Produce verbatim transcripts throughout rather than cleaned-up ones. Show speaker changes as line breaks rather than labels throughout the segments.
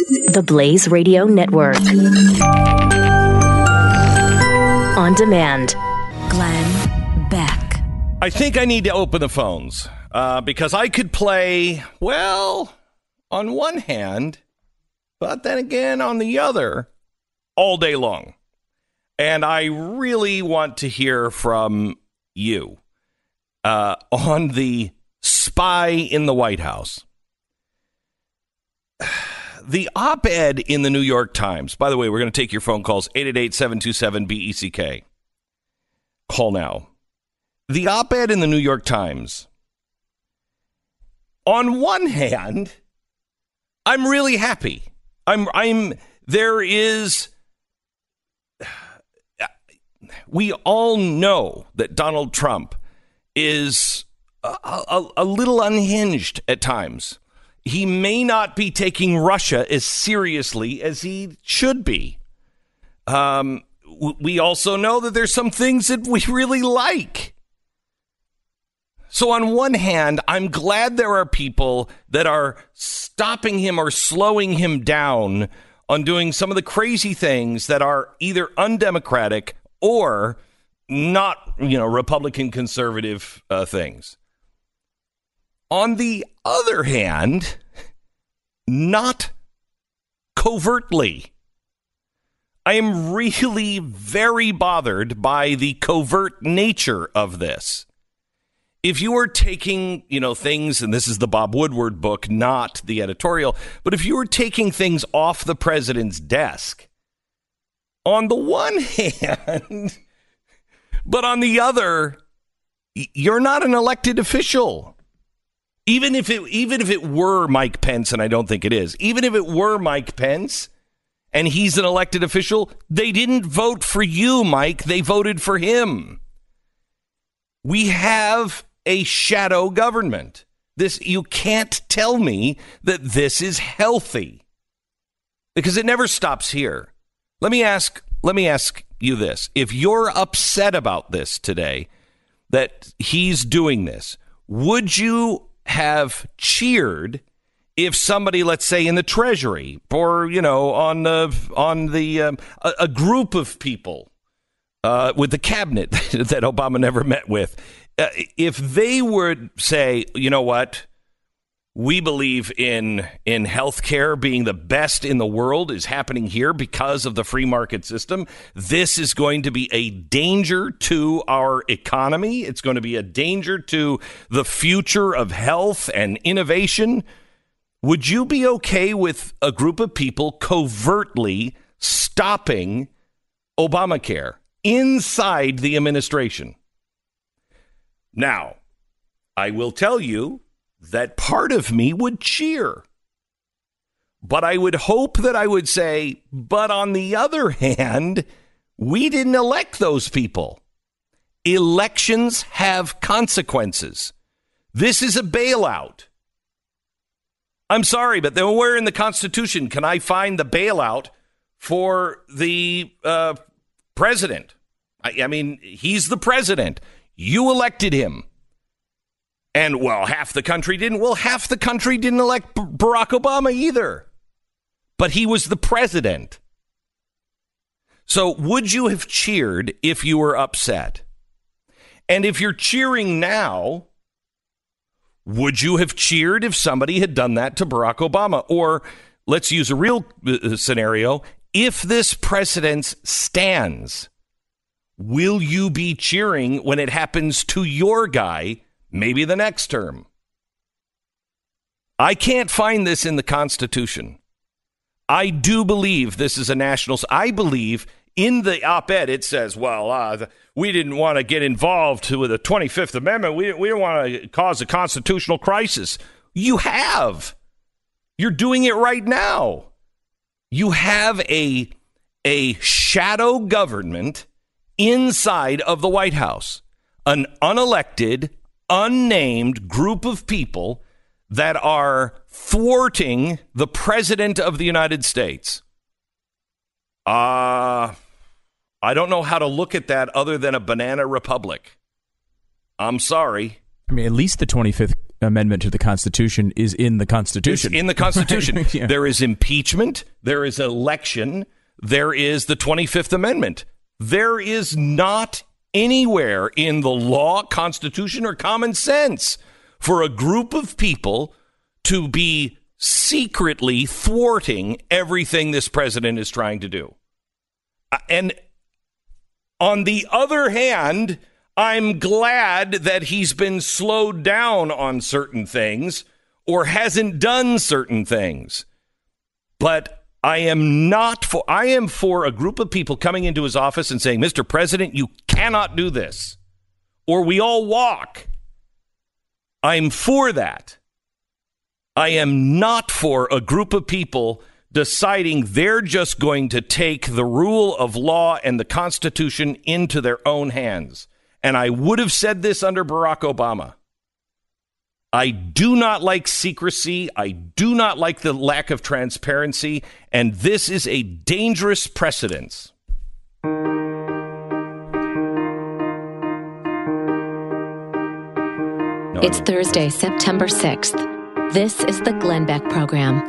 The Blaze Radio Network. On demand. Glenn Beck.
I think I need to open the phones uh, because I could play, well, on one hand, but then again on the other, all day long. And I really want to hear from you uh, on the spy in the White House. The op-ed in the New York Times. By the way, we're going to take your phone calls, eight eight eight, seven two seven, B E C K. Call now. The op-ed in the New York Times. On one hand, I'm really happy. I'm, I'm, there is, we all know that Donald Trump is a, a, a little unhinged at times. He may not be taking Russia as seriously as he should be. Um, we also know that there's some things that we really like. So on one hand, I'm glad there are people that are stopping him or slowing him down on doing some of the crazy things that are either undemocratic or not, you know, Republican conservative uh, things. On the other hand, not covertly. I am really very bothered by the covert nature of this. If you were taking, you know, things, and this is the Bob Woodward book, not the editorial, but if you were taking things off the president's desk, on the one hand, but on the other, you're not an elected official. Even if it even if it were Mike Pence, and I don't think it is, even if it were Mike Pence and he's an elected official, they didn't vote for you, Mike. They voted for him. We have a shadow government. This, you can't tell me that this is healthy because it never stops here. Let me ask, let me ask you this. If you're upset about this today, that he's doing this, would you have cheered if somebody, let's say in the Treasury or, you know, on the, on the, um, a, a group of people uh, with the cabinet that Obama never met with, uh, if they would say, you know what, we believe in in healthcare being the best in the world is happening here because of the free market system. This is going to be a danger to our economy. It's going to be a danger to the future of health and innovation. Would you be okay with a group of people covertly stopping Obamacare inside the administration? Now, I will tell you that part of me would cheer. But I would hope that I would say, but on the other hand, we didn't elect those people. Elections have consequences. This is a bailout. I'm sorry, but then where in the Constitution can I find the bailout for the uh, president? I, I mean, he's the president. You elected him. And, well, half the country didn't. Well, half the country didn't elect B- Barack Obama either. But he was the president. So would you have cheered if you were upset? And if you're cheering now, would you have cheered if somebody had done that to Barack Obama? Or let's use a real uh, scenario. If this precedent stands, will you be cheering when it happens to your guy? Maybe the next term. I can't find this in the Constitution. I do believe this is a national. I believe in the op-ed it says, well, uh, the, we didn't want to get involved with the twenty-fifth Amendment. We, we don't want to cause a constitutional crisis. You have. You're doing it right now. You have a, a shadow government inside of the White House, an unelected, unnamed group of people that are thwarting the president of the United States. Uh, I don't know how to look at that other than a banana republic. I'm sorry.
I mean, at least the twenty-fifth amendment to the Constitution is in the Constitution.
It's in the Constitution.
yeah.
There is impeachment. There is election. There is the twenty-fifth Amendment. There is not anywhere in the law, Constitution, or common sense for a group of people to be secretly thwarting everything this president is trying to do. And on the other hand, I'm glad that he's been slowed down on certain things or hasn't done certain things. But I am not for, I am for a group of people coming into his office and saying, Mister President, you cannot do this, or we all walk. I'm for that. I am not for a group of people deciding they're just going to take the rule of law and the Constitution into their own hands. And I would have said this under Barack Obama. I do not like secrecy. I do not like the lack of transparency. And this is a dangerous precedence. No,
It's Thursday, September sixth. This is the Glenn Beck Program.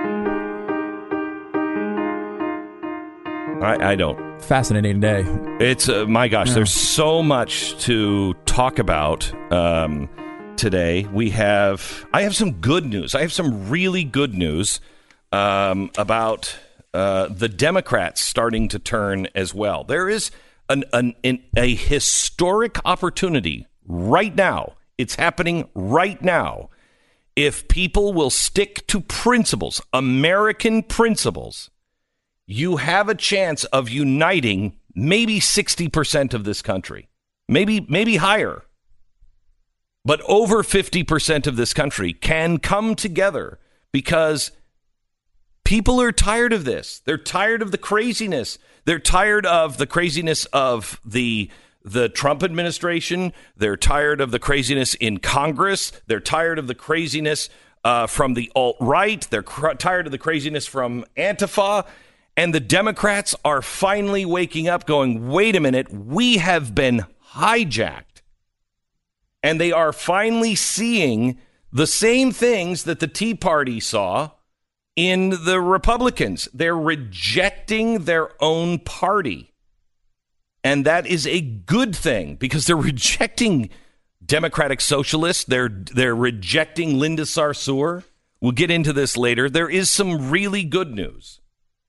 I, I don't.
Fascinating day.
It's, uh, my gosh,
Yeah.
there's so much to talk about um, today. We have, I have some good news. I have some really good news um, about uh, the Democrats starting to turn as well. There is an, an, an, a historic opportunity right now. It's happening right now. If people will stick to principles, American principles, you have a chance of uniting maybe sixty percent of this country, maybe maybe higher. But over fifty percent of this country can come together because people are tired of this. They're tired of the craziness. They're tired of the craziness of the the Trump administration. They're tired of the craziness in Congress. They're tired of the craziness uh, from the alt-right. They're cr- tired of the craziness from Antifa. And the Democrats are finally waking up going, wait a minute, we have been hijacked. And they are finally seeing the same things that the Tea Party saw in the Republicans. They're rejecting their own party. And that is a good thing because they're rejecting Democratic Socialists. They're they're rejecting Linda Sarsour. We'll get into this later. There is some really good news.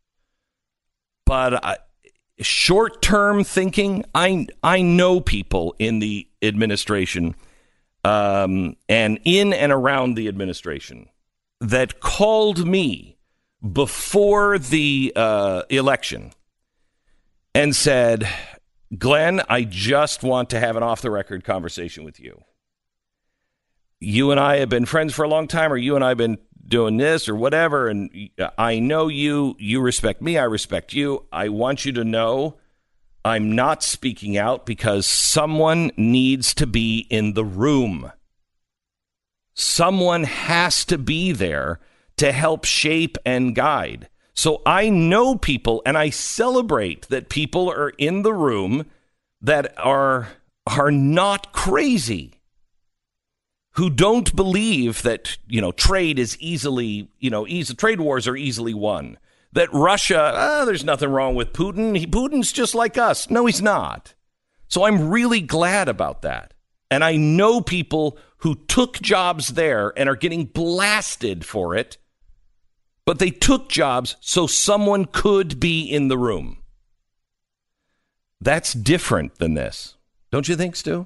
But uh, short-term thinking, I I know people in the administration um, and in and around the administration that called me before the uh, election and said, Glenn, I just want to have an off-the-record conversation with you. You and I have been friends for a long time, or you and I have been doing this or whatever, and I know you, you respect me, I respect you. I want you to know I'm not speaking out because someone needs to be in the room. Someone has to be there to help shape and guide. So I know people, and I celebrate that people are in the room that are are not crazy, who don't believe that, you know, trade is easily, you know, easy, trade wars are easily won. That Russia, ah, there's nothing wrong with Putin. He, Putin's just like us. No, he's not. So I'm really glad about that. And I know people who took jobs there and are getting blasted for it. But they took jobs so someone could be in the room. That's different than this. Don't you think, Stu?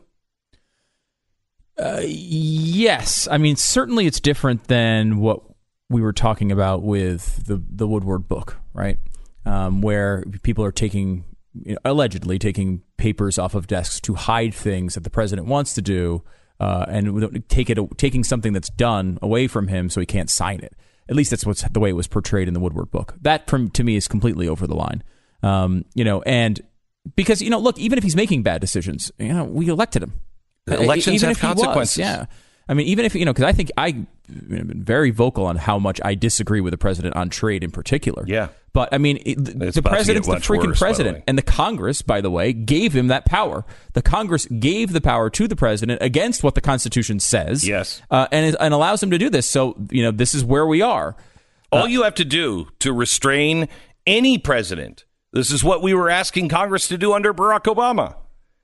Uh, yes. I mean, certainly it's different than what we were talking about with the, the Woodward book, right? Um, where people are taking, you know, allegedly taking papers off of desks to hide things that the president wants to do uh, and take it, taking something that's done away from him so he can't sign it. At least that's what's the way it was portrayed in the Woodward book. That, to me, is completely over the line. Um, you know, and because, you know, look, even if he's making bad decisions, you know, we elected him.
The elections
even
have
if he
consequences.
Was, yeah. I mean, even if, you know, because I think I've been very vocal on how much I disagree with the president on trade in particular.
Yeah.
But I mean, it, the president's the freaking worse, president, and the Congress, by the way, gave him that power. The Congress gave the power to the president against what the Constitution says.
Yes,
uh, and and allows him to do this. So you know, this is where we are.
All
uh,
you have to do to restrain any president, this is what we were asking Congress to do under Barack Obama,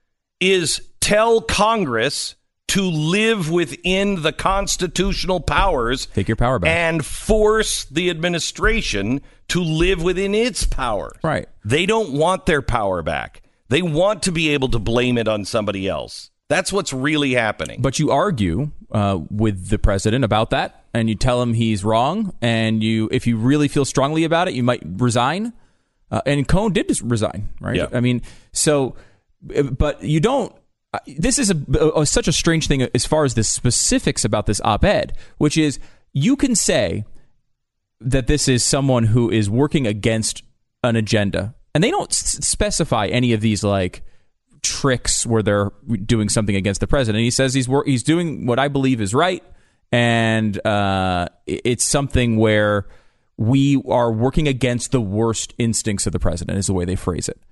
is tell Congress to live within the constitutional powers.
Take your power back.
And force the administration to live within its power.
Right.
They don't want their power back. They want to be able to blame it on somebody else. That's what's really happening.
But you argue uh, with the president about that, and you tell him he's wrong, and you, if you really feel strongly about it, you might resign. Uh, and Cohn did just resign, right?
Yeah.
I mean, so, but you don't. This is a, a, such a strange thing as far as the specifics about this op-ed, which is you can say that this is someone who is working against an agenda, and they don't s- specify any of these like tricks where they're doing something against the president. He says he's wor- he's doing what I believe is right, and uh, it's something where we are working against the worst instincts of the president, is the way they phrase it.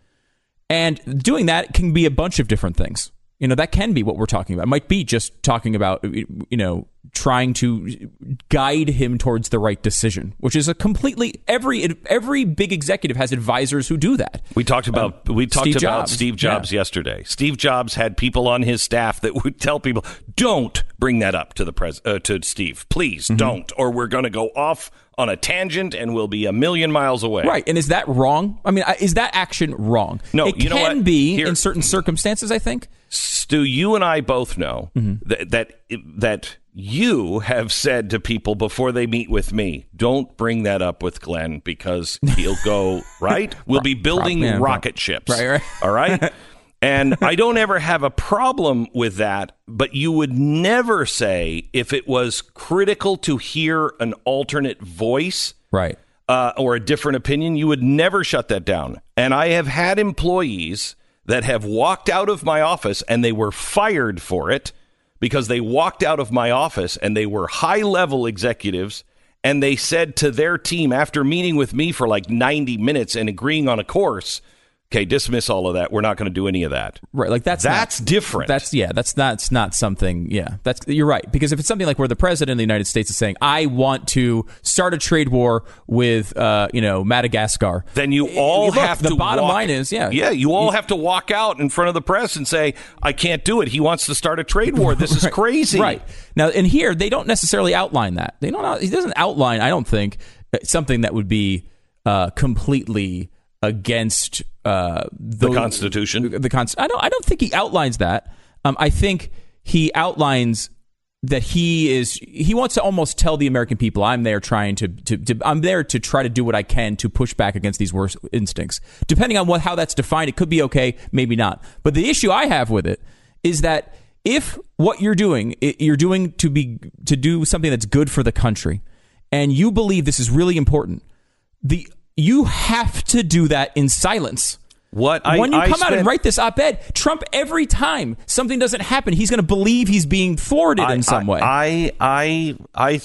And doing that can be a bunch of different things. You know, that can be what we're talking about. It might be just talking about, you know, trying to guide him towards the right decision, which is a completely every every big executive has advisors who do that.
We talked about um, we talked
Steve
about
Jobs.
Steve Jobs yeah. yesterday. Steve Jobs had people on his staff that would tell people, "Don't bring that up to the pres uh, to Steve, please mm-hmm. don't, or we're going to go off on a tangent and we'll be a million miles away."
Right, and is that wrong? I mean, is that action wrong?
No,
it
you
can
know what?
be
Here,
in certain circumstances. I think.
Stu, you and I both know mm-hmm. that that that you have said to people before they meet with me, "Don't bring that up with Glenn because he'll go right. We'll be building yeah, rocket ships,
right, right.
all right." And I don't ever have a problem with that, but you would never say if it was critical to hear an alternate voice,
right,
uh, or a different opinion. You would never shut that down. And I have had employees that have walked out of my office and they were fired for it because they walked out of my office and they were high-level executives, and they said to their team after meeting with me for like ninety minutes and agreeing on a course, "Okay, dismiss all of that. We're not going to do any of that."
Right, like that's
that's
not,
different.
That's yeah, that's not that's not something. Yeah, that's you're right, because if it's something like where the president of the United States is saying, "I want to start a trade war with uh, you know Madagascar,"
then you all
Look,
have
the
to.
The bottom
walk,
line is, yeah,
yeah, you all have to walk out in front of the press and say, "I can't do it. He wants to start a trade war. This is
right,
crazy."
Right now, and here they don't necessarily outline that. They don't. He doesn't outline. I don't think something that would be uh, completely against uh,
the, the Constitution.
The Const- I don't. I don't think he outlines that. Um, I think he outlines that he is. He wants to almost tell the American people, "I'm there trying to, to, to. I'm there to try to do what I can to push back against these worst instincts." Depending on what how that's defined, it could be okay, maybe not. But the issue I have with it is that if what you're doing, you're doing to be to do something that's good for the country, and you believe this is really important, the you have to do that in silence.
What I,
when you
I
come
spent,
out and write this op-ed, Trump, every time something doesn't happen, he's going to believe he's being thwarted
I,
in some way.
I, I, I,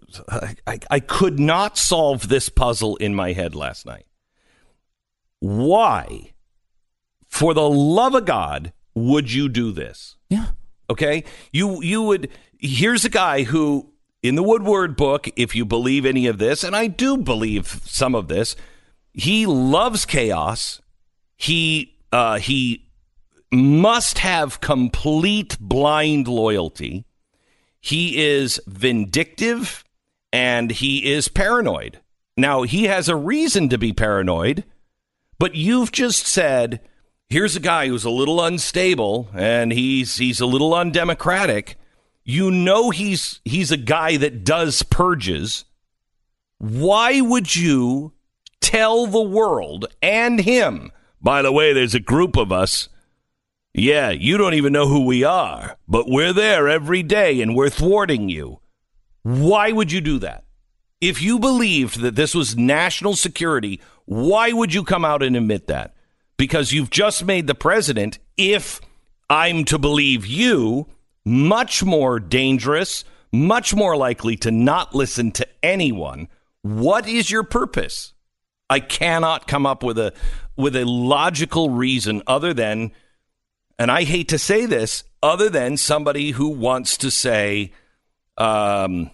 I, I could not solve this puzzle in my head last night. Why, for the love of God, would you do this?
Yeah.
Okay. You, you would. Here's a guy who, in the Woodward book, if you believe any of this, and I do believe some of this, he loves chaos. He uh, he must have complete blind loyalty. He is vindictive and he is paranoid. Now, he has a reason to be paranoid, but you've just said, here's a guy who's a little unstable and he's he's a little undemocratic. You know he's he's a guy that does purges. Why would you tell the world and him, by the way, there's a group of us. Yeah, you don't even know who we are, but we're there every day and we're thwarting you. Why would you do that? If you believed that this was national security, why would you come out and admit that? Because you've just made the president, if I'm to believe you, much more dangerous, much more likely to not listen to anyone. What is your purpose? I cannot come up with a with a logical reason other than, and I hate to say this, other than somebody who wants to say, um,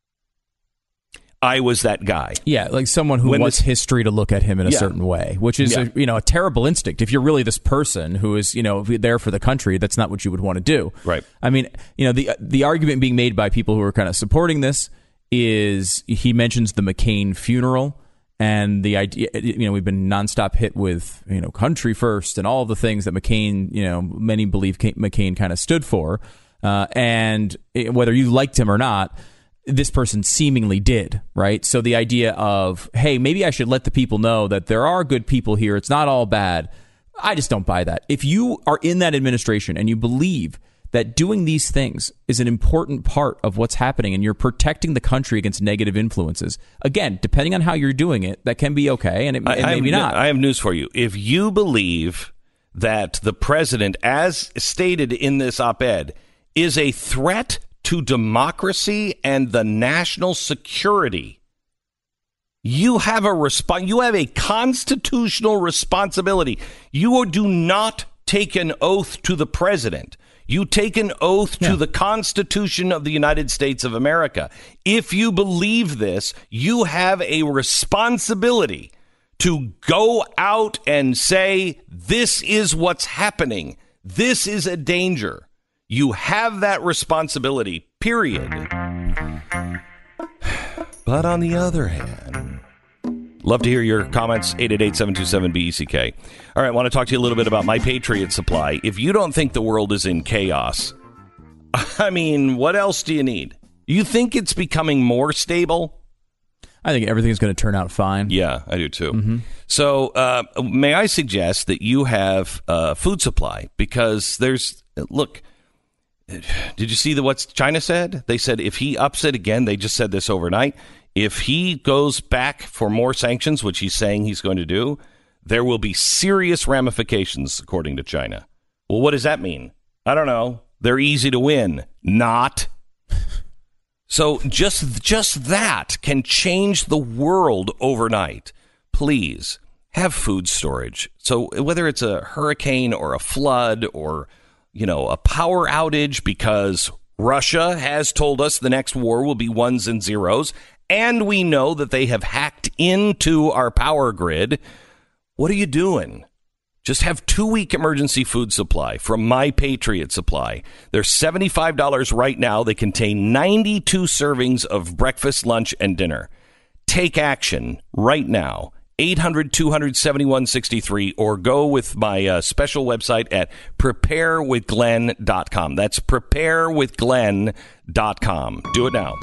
I was that guy.
Yeah, like someone who
When
wants
this-
history to look at him in a
Yeah.
certain way, which is
Yeah.
a, you know a terrible instinct. If you're really this person who is you know there for the country, that's not what you would want to do.
Right.
I mean, you know the the argument being made by people who are kind of supporting this is he mentions the McCain funeral and the idea. You know, we've been nonstop hit with you know country first and all the things that McCain, you know, many believe McCain kind of stood for, uh, and it, whether you liked him or not, this person seemingly did, right? So the idea of, hey, maybe I should let the people know that there are good people here. It's not all bad. I just don't buy that. If you are in that administration and you believe that doing these things is an important part of what's happening and you're protecting the country against negative influences, again, depending on how you're doing it, that can be okay and, it,
I,
and
I
maybe
have,
not.
I have news for you. If you believe that the president, as stated in this op-ed, is a threat to democracy and the national security, you have a resp- you have a constitutional responsibility. You do not take an oath to the president. You take an oath
Yeah.
to the Constitution of the United States of America. If you believe this, you have a responsibility to go out and say, this is what's happening. This is a danger. You have that responsibility, period. But on the other hand, love to hear your comments, eight eight eight, seven two seven, B E C K. All right, I want to talk to you a little bit about My Patriot Supply. If you don't think the world is in chaos, I mean, what else do you need? You think it's becoming more stable?
I think everything's going to turn out fine.
Yeah, I do too. So uh, may I suggest that you have uh, food supply? Because there's, look, did you see the, what China said? They said if he ups it again, they just said this overnight, if he goes back for more sanctions, which he's saying he's going to do, there will be serious ramifications, according to China. Well, what does that mean? I don't know. They're easy to win. Not. So just just that can change the world overnight. Please have food storage. So whether it's a hurricane or a flood or, you know, a power outage because Russia has told us the next war will be ones and zeros, and we know that they have hacked into our power grid, what are you doing? Just have two-week emergency food supply from My Patriot Supply. They're seventy-five dollars right now. They contain ninety-two servings of breakfast, lunch, and dinner. Take action right now. eight hundred, two seven one, six three or go with my uh, special website at prepare with glenn dot com. That's prepare with glenn dot com. Do it now.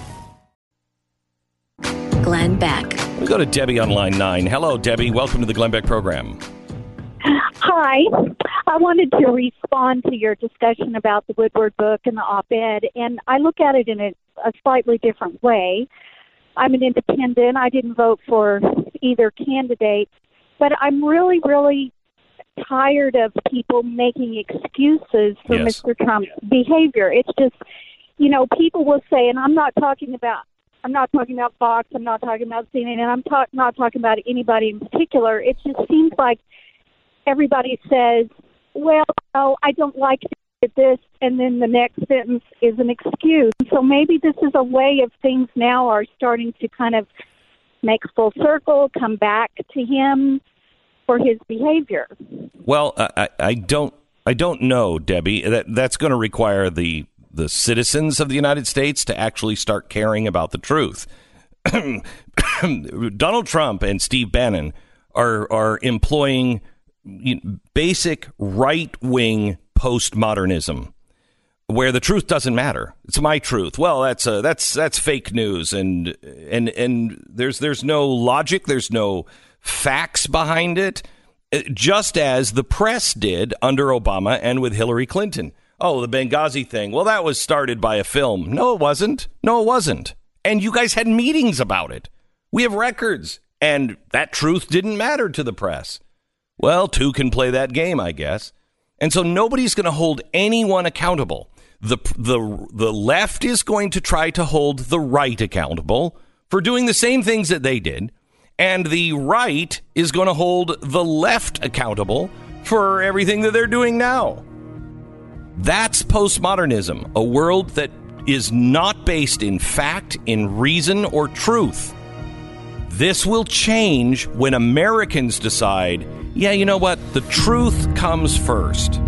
Glenn Beck.
We go to Debbie on line nine. Hello, Debbie. Welcome to the Glenn Beck program.
Hi. I wanted to respond to your discussion about the Woodward book and the op-ed, and I look at it in a, a slightly different way. I'm an independent. I didn't vote for either candidate, but I'm really, really tired of people making excuses for
Yes.
Mister Trump's behavior. It's just, you know, people will say, and I'm not talking about I'm not talking about Fox, I'm not talking about C N N, and I'm talk, not talking about anybody in particular. It just seems like everybody says, well, no, I don't like this, and then the next sentence is an excuse. So maybe this is a way of things now are starting to kind of make full circle, come back to him for his behavior.
Well, I, I don't I don't know, Debbie. That that's going to require the the citizens of the United States to actually start caring about the truth. Donald Trump and Steve Bannon are are employing basic right-wing postmodernism, where the truth doesn't matter. It's my truth. Well, that's uh, that's that's fake news, and and and there's there's no logic, there's no facts behind it, just as the press did under Obama and with Hillary Clinton. Oh, the Benghazi thing. Well, that was started by a film. No, it wasn't. No, it wasn't. And you guys had meetings about it. We have records, and that truth didn't matter to the press. Well, two can play that game, I guess. And so nobody's going to hold anyone accountable. The, the, the left is going to try to hold the right accountable for doing the same things that they did. And the right is going to hold the left accountable for everything that they're doing now. That's postmodernism, a world that is not based in fact, in reason, or truth. This will change when Americans decide, yeah, you know what? The truth comes first.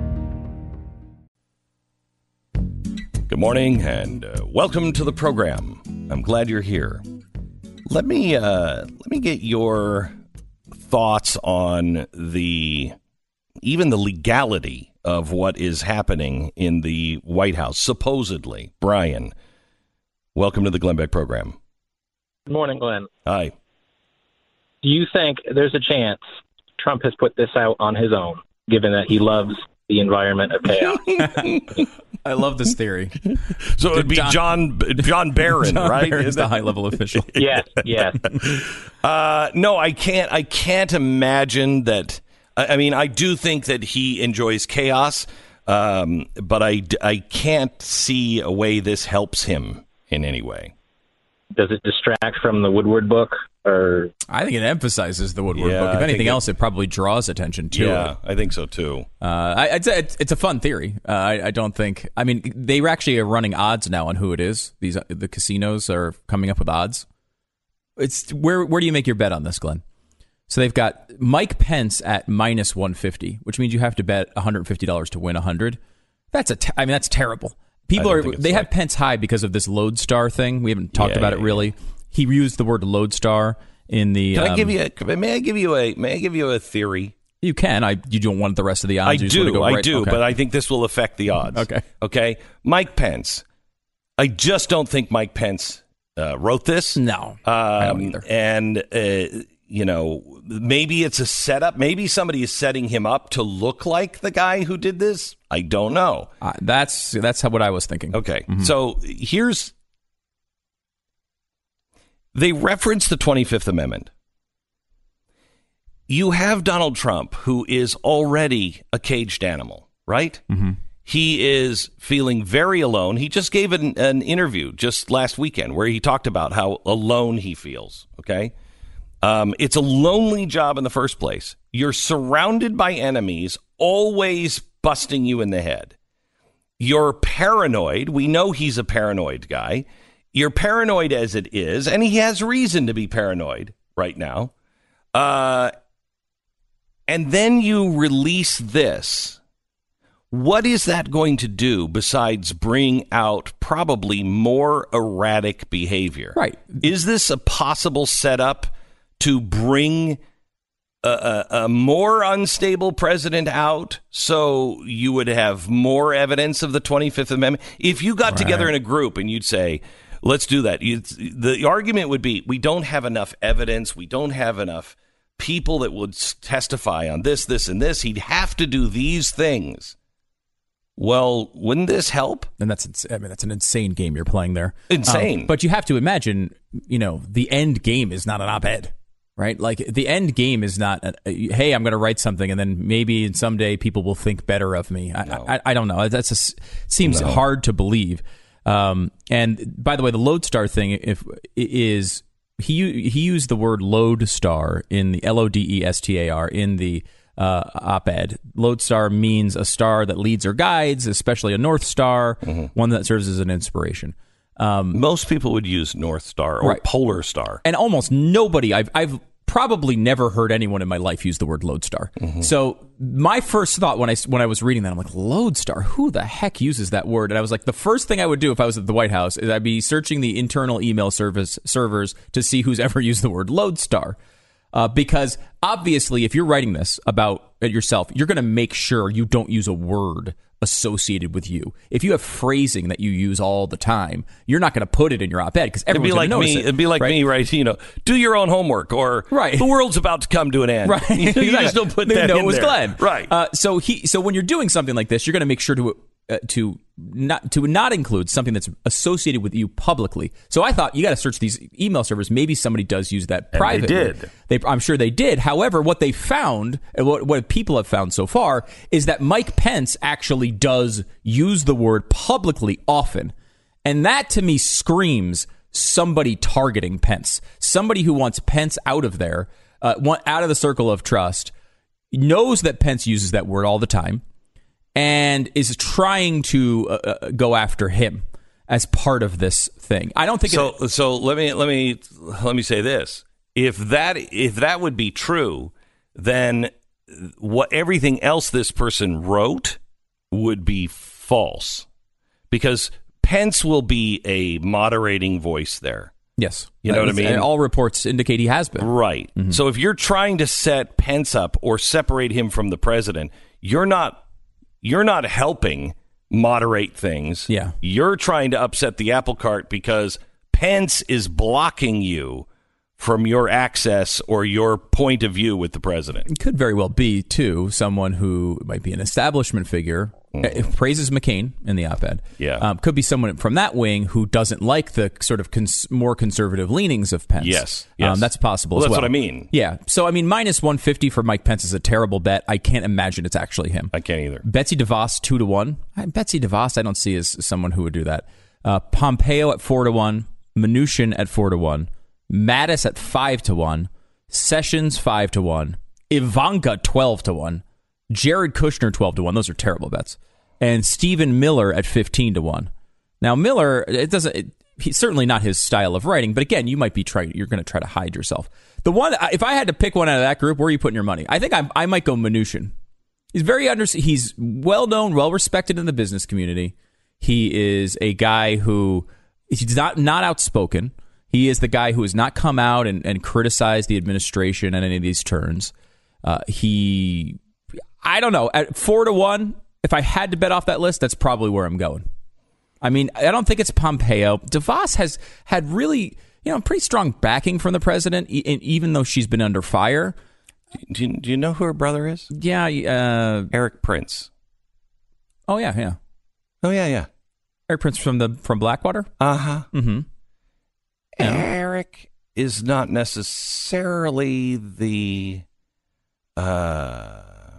Good morning and uh, welcome to the program. I'm glad you're here. Let me uh, let me get your thoughts on the even the legality of what is happening in the White House, supposedly. Brian, welcome to the Glenn Beck program.
Good morning, Glenn.
Hi.
Do you think there's a chance Trump has put this out on his own, given that he loves the environment of chaos?
I love this theory.
So it would be John John Barron,
John
right?
Barron's the high-level official.
Yes, yes.
Uh, no, I can't. I can't imagine that. I mean, I do think that he enjoys chaos, um, but I, I can't see a way this helps him in any way.
Does it distract from the Woodward book? Or
I think it emphasizes the Woodward
Yeah,
book. If
I
anything
think it-
else, it probably draws attention to
Yeah,
it.
I think so too.
Uh, I, I'd say it's, it's a fun theory. Uh, I, I don't think. I mean, they were actually running odds now on who it is. These the casinos are coming up with odds. It's where where do you make your bet on this, Glenn? So they've got Mike Pence at minus one fifty, which means you have to bet one hundred fifty dollars to win one hundred. That's a. Te- I mean, that's terrible. People
I don't
are
think it's
they
like-
have Pence high because of this Lodestar thing. We haven't talked
Yeah,
about
yeah,
it really. He used the word Lodestar in the.
Can
um,
I give you? A, may I give you a? May I give you a theory?
You can. I. You don't want the rest of the odds.
I
You just want to
do.
go
I
right-
do.
okay.
But I think this will affect the odds.
Okay.
Okay. Mike Pence. I just don't think Mike Pence uh, wrote this.
No, I don't
Um,
either.
And, uh, you know, maybe it's a setup. Maybe somebody is setting him up to look like the guy who did this. I don't know.
Uh, that's that's how, what I was thinking.
Okay. So here's. They reference the twenty-fifth Amendment. You have Donald Trump, who is already a caged animal, right? Mm-hmm. He is feeling very alone. He just gave an, an interview just last weekend where he talked about how alone he feels, okay? Um, it's a lonely job in the first place. You're surrounded by enemies, always busting you in the head. You're paranoid. We know he's a paranoid guy. You're paranoid as it is, and he has reason to be paranoid right now. Uh, and then you release this. What is that going to do besides bring out probably more erratic behavior?
Right.
Is this a possible setup to bring a, a, a more unstable president out so you would have more evidence of the twenty-fifth Amendment? If you got
Right.
together in a group and you'd say, let's do that, you, the argument would be, we don't have enough evidence. We don't have enough people that would testify on this, this, and this. He'd have to do these things. Well, wouldn't this help?
And that's ins- I mean that's an insane game you're playing there.
Insane.
Um, but you have to imagine, you know, the end game is not an op-ed, right? Like the end game is not, a, a, hey, I'm going to write something, and then maybe someday people will think better of me. I,
No.
I, I don't know. That's a s seems
No.
hard to believe. Um, and by the way, the Lodestar thing, if is he u- he used the word Lodestar in the L O D E S T A R in the uh, op-ed. Lodestar means a star that leads or guides, especially a North Star,
Mm-hmm.
one that serves as an inspiration. Um,
Most people would use North Star or
Right.
Polar Star.
and almost nobody, I've, I've probably never heard anyone in my life use the word Lodestar.
Mm-hmm.
So my first thought when I, when I was reading that, I'm like, Lodestar, who the heck uses that word? And I was like, the first thing I would do if I was at the White House is I'd be searching the internal email service servers to see who's ever used the word Lodestar. Uh, because obviously, if you're writing this about yourself, you're going to make sure you don't use a word associated with you. If you have phrasing that you use all the time, you're not going to put it in your op-ed because
It'd be
everyone's going
like
to notice
me.
it.
It'd be like
right?
me, right? You know, do your own homework, or
Right.
the world's about to come to an end.
Right.
You, you just don't put
They
that
know
in
it was
there.
Glenn.
Right.
Uh, so he. So when you're doing something like this, you're going to make sure to uh, to not to not include something that's associated with you publicly. So I thought you got to search these email servers. Maybe somebody does use that
they
privately.
did.
They, I'm sure they did. However, what they found, and what, what people have found so far, is that Mike Pence actually does use the word publicly often, and that to me screams somebody targeting Pence. somebody who wants Pence out of there, uh, want, out of the circle of trust, knows that Pence uses that word all the time, and is trying to uh, go after him as part of this thing. I don't think
so.
It,
so let me let me let me say this: if that if that would be true, then what everything else this person wrote would be false, because Pence will be a moderating voice there.
Yes,
you know what I mean.
And all reports indicate he has been.
Right. Mm-hmm. So if you're trying to set Pence up or separate him from the president, you're not. You're not helping moderate things.
Yeah.
You're trying to upset the apple cart because Pence is blocking you from your access or your point of view with the president.
It could very well be, too, someone who might be an establishment figure, mm-hmm. praises McCain in the op-ed.
Yeah.
Um, could be someone from that wing who doesn't like the sort of cons- more conservative leanings of Pence.
Yes. yes.
Um, that's possible
well,
as well.
That's what I mean.
Yeah. So, I mean, minus one fifty for Mike Pence is a terrible bet. I can't imagine it's actually him.
I can't either.
Betsy DeVos, two to one. Betsy DeVos, I don't see as someone who would do that. Uh, Pompeo at four to one. Mnuchin at four to one. Mattis at five to one, Sessions five to one, Ivanka twelve to one, Jared Kushner twelve to one. Those are terrible bets, and Stephen Miller at fifteen to one. Now Miller, it doesn't. It, he's certainly not his style of writing, but again, you might be trying. You're going to try to hide yourself. The one, if I had to pick one out of that group, where are you putting your money? I think I, I might go Mnuchin. He's very under. He's well known, well respected in the business community. He is a guy who he's not not outspoken. He is the guy who has not come out and, and criticized the administration on any of these turns. Uh, he, I don't know, at four to one, if I had to bet off that list, that's probably where I'm going. I mean, I don't think it's Pompeo. DeVos has had really, you know, pretty strong backing from the president, e- even though she's been under fire.
Do you, do you know who her brother is?
Yeah. Uh,
Eric Prince.
Oh, yeah, yeah.
Oh, yeah, yeah.
Eric Prince from the from Blackwater?
Uh-huh.
Mm-hmm.
Yeah. Eric is not necessarily the, uh,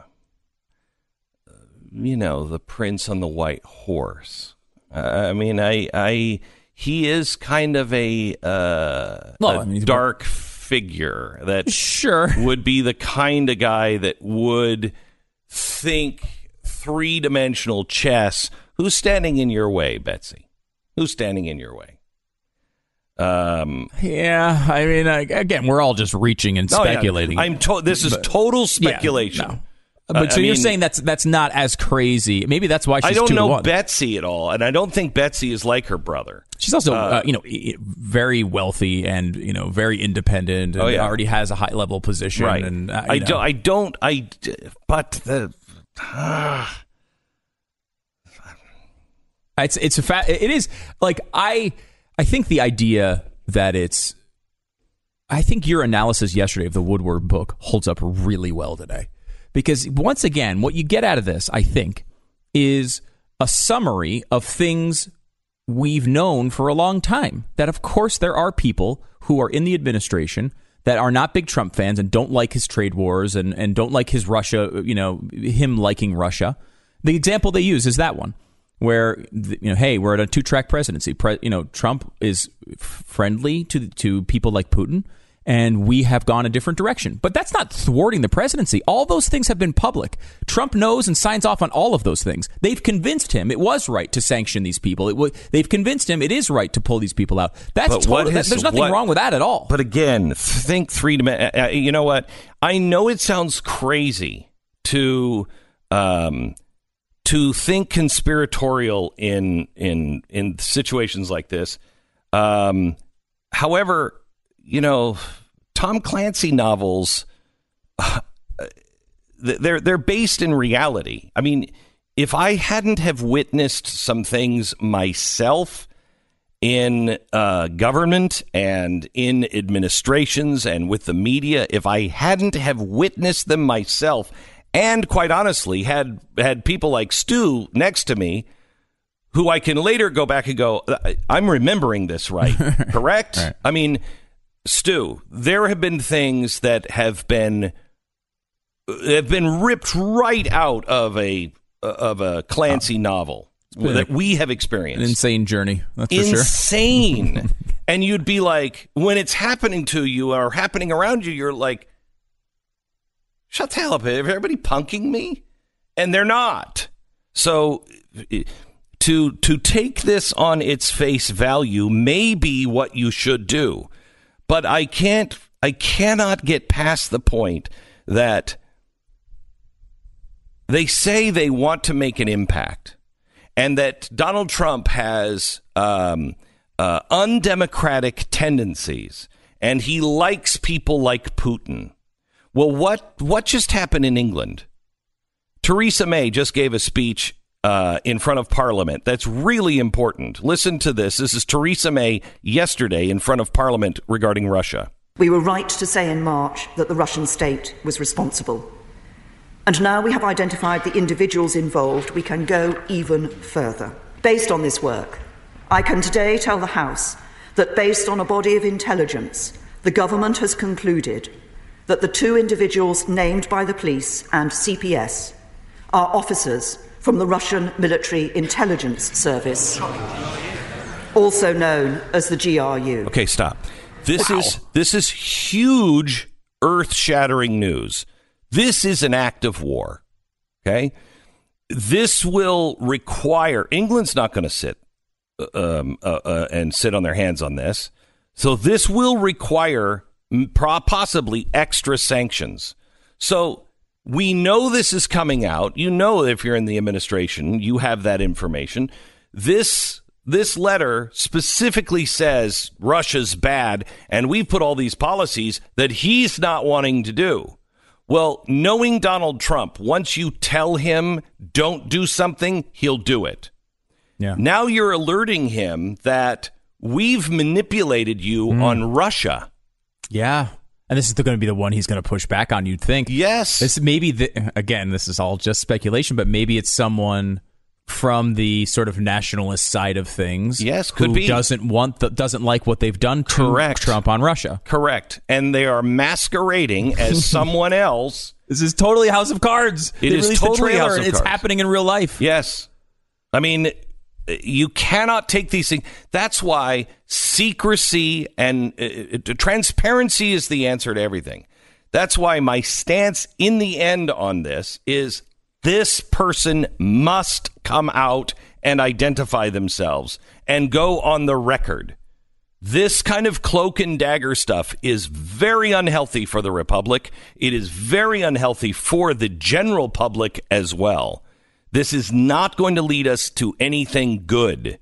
you know, the prince on the white horse. Uh, I mean, I, I, he is kind of a, uh,
well,
a
I mean,
dark figure that
sure
would be the kind of guy that would think three-dimensional chess. Who's standing in your way, Betsy? Who's standing in your way? Um.
Yeah, I mean, uh, again, we're all just reaching and speculating.
Oh, yeah. I'm to- This is but, total speculation.
Yeah, no. But uh, so I you're mean, saying that's that's not as crazy. Maybe that's why she's
I don't
two
know
to one.
Betsy at all, and I don't think Betsy is like her brother.
She's also, uh, uh, you know, very wealthy and you know very independent, and
oh, yeah.
already has a high level position.
Right.
And uh,
I don't. I don't. I. But the. Uh,
it's it's a fa- It is like I. I think the idea that it's, I think your analysis yesterday of the Woodward book holds up really well today. Because once again, what you get out of this, I think, is a summary of things we've known for a long time. That, of course, there are people who are in the administration that are not big Trump fans and don't like his trade wars and, and don't like his Russia, you know, him liking Russia. The example they use is that one. Where, you know, hey, we're at a two-track presidency. Pre- you know, Trump is f- friendly to to people like Putin, and we have gone a different direction. But that's not thwarting the presidency. All those things have been public. Trump knows and signs off on all of those things. They've convinced him it was right to sanction these people. It w- they've convinced him it is right to pull these people out. That's total, that, there's nothing
what,
wrong with that at all.
But again, think three dimensions. Uh, you know what? I know it sounds crazy to. Um, To think conspiratorial in in in situations like this. Um, however, you know, Tom Clancy novels, uh, they're they're based in reality. I mean, if I hadn't have witnessed some things myself in uh, government and in administrations and with the media, if I hadn't have witnessed them myself. And quite honestly, had had people like Stu next to me, who I can later go back and go, I'm remembering this right, correct? Right. I mean, Stu, there have been things that have been have been ripped right out of a of a Clancy oh. novel that we have experienced.
An insane journey, that's for
insane.
sure.
And you'd be like, when it's happening to you or happening around you, you're like, shut the hell up. Is everybody punking me? And they're not. So to to take this on its face value may be what you should do. But I can't, I cannot get past the point that they say they want to make an impact and that Donald Trump has um, uh, undemocratic tendencies and he likes people like Putin. Well, what what just happened in England? Theresa May just gave a speech uh, in front of Parliament that's really important. Listen to this. This is Theresa May yesterday in front of Parliament regarding Russia.
We were right to say in March that the Russian state was responsible. And now we have identified the individuals involved, we can go even further. Based on this work, I can today tell the House that based on a body of intelligence, the government has concluded that the two individuals named by the police and C P S are officers from the Russian Military Intelligence Service, also known as the G R U.
Okay, stop. This
Wow.
is this is huge, earth-shattering news. This is an act of war. Okay, this will require England's not going to sit um, uh, uh, and sit on their hands on this. So this will require pro- possibly extra sanctions. So we know this is coming out. You know, if you're in the administration, you have that information. This. This letter specifically says Russia's bad, and we've put all these policies that he's not wanting to do. Well, knowing Donald Trump, once you tell him don't do something, he'll do it.
Yeah.
Now you're alerting him that we've manipulated you mm. on Russia.
Yeah. And this is going to be the one he's going to push back on, you'd think.
Yes.
This maybe, the, again, this is all just speculation, but maybe it's someone from the sort of nationalist side of things.
Yes, could
who
be.
doesn't want the, doesn't like what they've done to
Correct.
Trump on Russia.
Correct. And they are masquerading as someone else.
This is totally House of Cards.
It
they
is
released
totally
the trailer,
House of
and it's
Cards.
happening in real life.
Yes. I mean, you cannot take these things. That's why secrecy and uh, transparency is the answer to everything. That's why my stance in the end on this is this person must come out and identify themselves and go on the record. This kind of cloak and dagger stuff is very unhealthy for the Republic. It is very unhealthy for the general public as well. This is not going to lead us to anything good.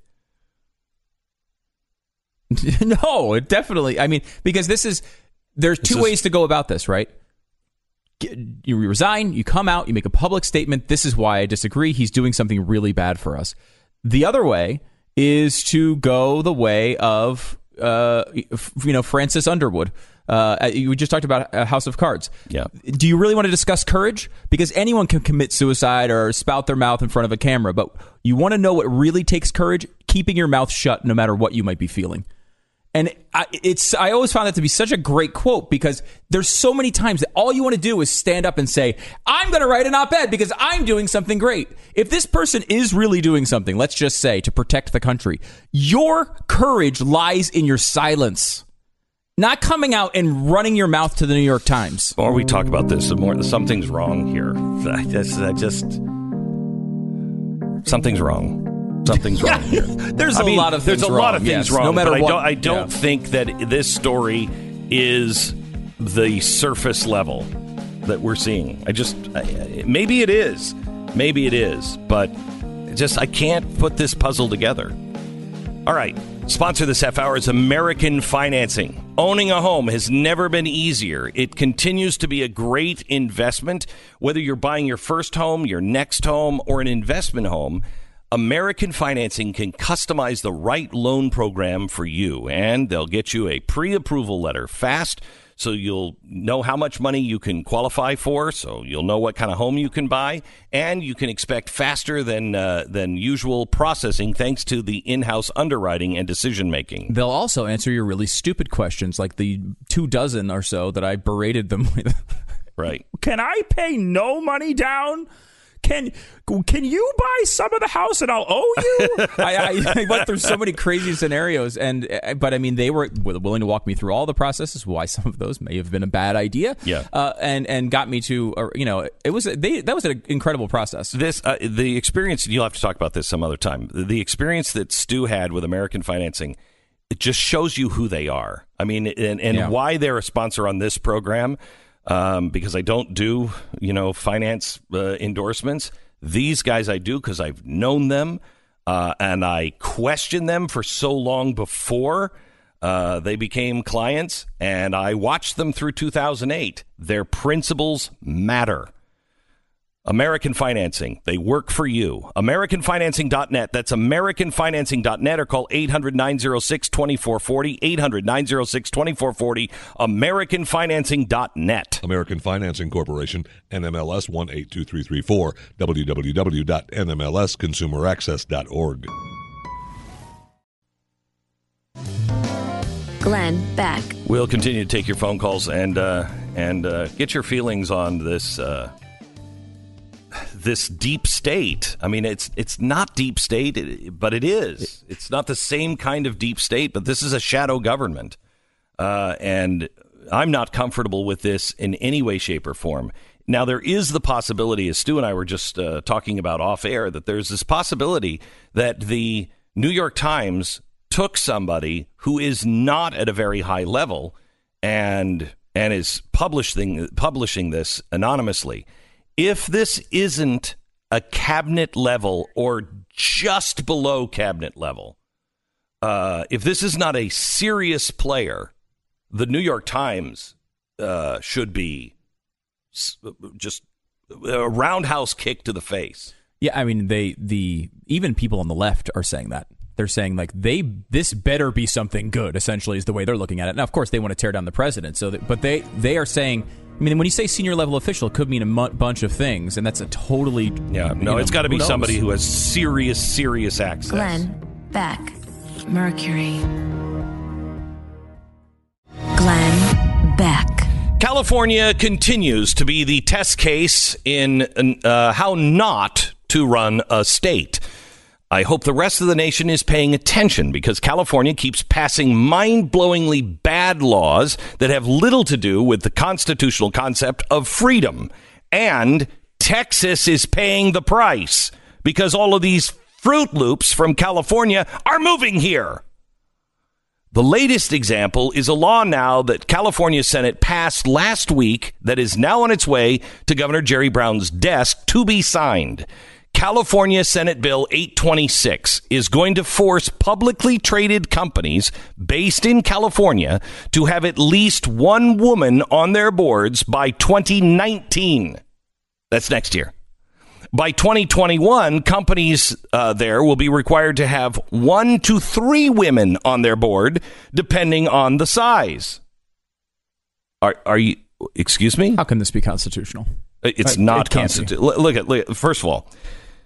No, it definitely. I mean, because this is, there's two
This is-
ways to go about this, right? You resign, you come out, you make a public statement. This is why I disagree. He's doing something really bad for us. The other way is to go the way of, uh, you know, Francis Underwood. Uh, we just talked about House of Cards.
Yeah.
Do you really want to discuss courage? Because anyone can commit suicide or spout their mouth in front of a camera. But you want to know what really takes courage? Keeping your mouth shut no matter what you might be feeling. And I, it's I always found that to be such a great quote because there's so many times that all you want to do is stand up and say, I'm going to write an op-ed because I'm doing something great. If this person is really doing something, let's just say, to protect the country, your courage lies in your silence, not coming out and running your mouth to the New York Times.
The more we talk about this, the more something's wrong here. I just, I just something's wrong. Something's wrong here.
There's
I
a
mean,
lot of things
there's a
wrong.
lot of things
yes,
wrong.
No matter
but
what,
I don't, I don't
yeah.
think that this story is the surface level that we're seeing. I just I, maybe it is, maybe it is, but just I can't put this puzzle together. All right, sponsor this half hour is American Financing. Owning a home has never been easier. It continues to be a great investment, whether you're buying your first home, your next home, or an investment home. American Financing can customize the right loan program for you, and they'll get you a pre-approval letter fast so you'll know how much money you can qualify for, so you'll know what kind of home you can buy, and you can expect faster than uh, than usual processing thanks to the in-house underwriting and decision-making.
They'll also answer your really stupid questions, like the two dozen or so that I berated them with.
Right.
Can I pay no money down? can can you buy some of the house and I'll owe you? I, I, I went through so many crazy scenarios, and but I mean, they were willing to walk me through all the processes. Why some of those may have been a bad idea,
yeah,
uh, and and got me to uh, you know it was they that was an incredible process.
This uh, the experience. You'll have to talk about this some other time. The experience that Stu had with American Financing, it just shows you who they are. I mean, and, and
yeah.
why they're a sponsor on this program. Um, because I don't do, you know, finance uh, endorsements. These guys I do because I've known them, uh, and I questioned them for so long before uh, they became clients, and I watched them through two thousand eight. Their principles matter. American Financing, they work for you. American Financing dot net. That's American Financing dot net, or call eight hundred, nine oh six, two four four zero, eight hundred, nine oh six, two four four zero, American Financing dot net.
American Financing Corporation, N M L S one eight two three three four, w w w dot n m l s consumer access dot org.
Glenn Beck.
We'll continue to take your phone calls and uh, and uh, get your feelings on this uh, this deep state. I mean, it's it's not deep state, but it is. It's not the same kind of deep state, but this is a shadow government. Uh, and I'm not comfortable with this in any way, shape, or form. Now, there is the possibility, as Stu and I were just uh, talking about off air, that there's this possibility that the New York Times took somebody who is not at a very high level and and is publishing publishing this anonymously. If this isn't a cabinet level or just below cabinet level, uh, if this is not a serious player, the New York Times uh, should be just a roundhouse kick to the face.
Yeah, I mean, they the even people on the left are saying that. They're saying, like, they this better be something good, essentially, is the way they're looking at it. Now, of course, they want to tear down the president, so that, but they they are saying, I mean, when you say senior level official, it could mean a m- bunch of things, and that's a totally...
Yeah, no,
know,
it's got to be
knows?
somebody who has serious, serious access.
Glenn Beck. Mercury. Glenn Beck.
California continues to be the test case in uh, how not to run a state. I hope the rest of the nation is paying attention, because California keeps passing mind-blowingly bad laws that have little to do with the constitutional concept of freedom. And Texas is paying the price, because all of these Fruit Loops from California are moving here. The latest example is a law now that California Senate passed last week that is now on its way to Governor Jerry Brown's desk to be signed. California Senate Bill eight twenty-six is going to force publicly traded companies based in California to have at least one woman on their boards by twenty nineteen. That's next year. By twenty twenty-one, companies uh, there will be required to have one to three women on their board, depending on the size. Are, are you, excuse me?
How can this be constitutional?
It's
Uh,
not
it can't
constitutional. Look at, look at, first of all,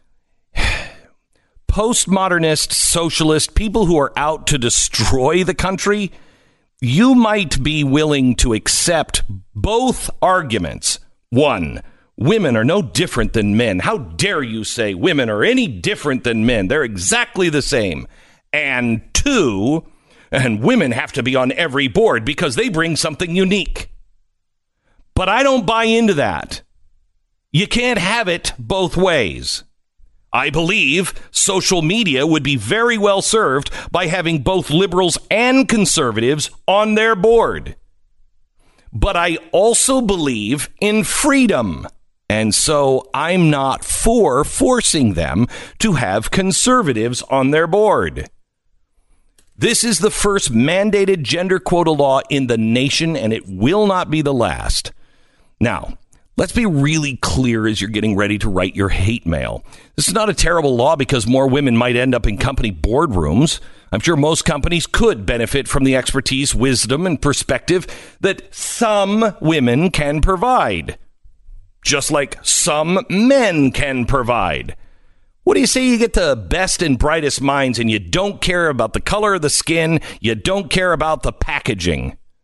postmodernist, socialist, people who are out to destroy the country, you might be willing to accept both arguments. One, women are no different than men. How dare you say women are any different than men? They're exactly the same. And two, and women have to be on every board because they bring something unique. But I don't buy into that. You can't have it both ways. I believe social media would be very well served by having both liberals and conservatives on their board. But I also believe in freedom. And so I'm not for forcing them to have conservatives on their board. This is the first mandated gender quota law in the nation, and it will not be the last. Now, let's be really clear as you're getting ready to write your hate mail. This is not a terrible law because more women might end up in company boardrooms. I'm sure most companies could benefit from the expertise, wisdom, and perspective that some women can provide, just like some men can provide. What do you say you get the best and brightest minds and you don't care about the color of the skin, you don't care about the packaging?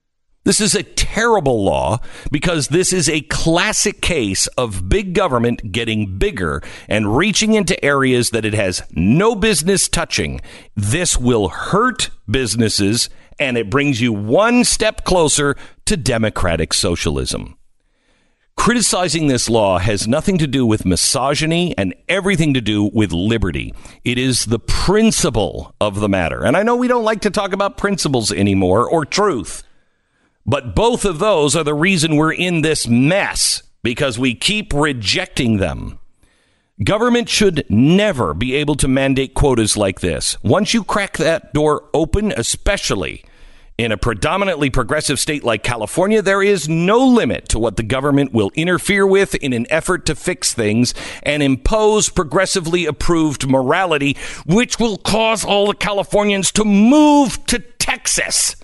This is a terrible law because this is a classic case of big government getting bigger and reaching into areas that it has no business touching. This will hurt businesses, and it brings you one step closer to democratic socialism. Criticizing this law has nothing to do with misogyny and everything to do with liberty. It is the principle of the matter. And I know we don't like to talk about principles anymore or truth. But both of those are the reason we're in this mess, because we keep rejecting them. Government should never be able to mandate quotas like this. Once you crack that door open, especially in a predominantly progressive state like California, there is no limit to what the government will interfere with in an effort to fix things and impose progressively approved morality, which will cause all the Californians to move to Texas.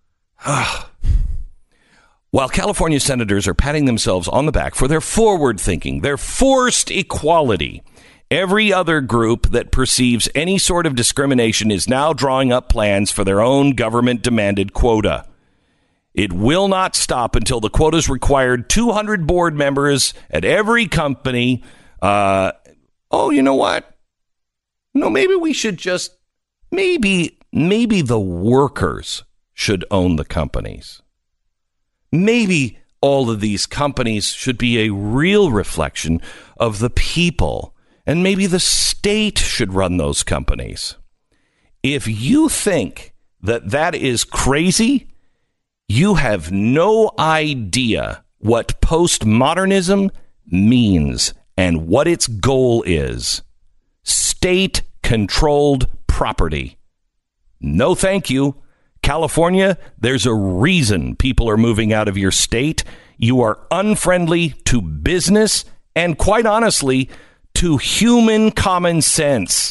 While California senators are patting themselves on the back for their forward thinking, their forced equality, every other group that perceives any sort of discrimination is now drawing up plans for their own government-demanded quota. It will not stop until the quotas required two hundred board members at every company. Uh, oh, you know what? No, maybe we should just, maybe, maybe the workers should own the companies. Maybe all of these companies should be a real reflection of the people, and maybe the state should run those companies. If you think that that is crazy, you have no idea what postmodernism means and what its goal is. State-controlled property. No, thank you. California, there's a reason people are moving out of your state. You are unfriendly to business and, quite honestly, to human common sense.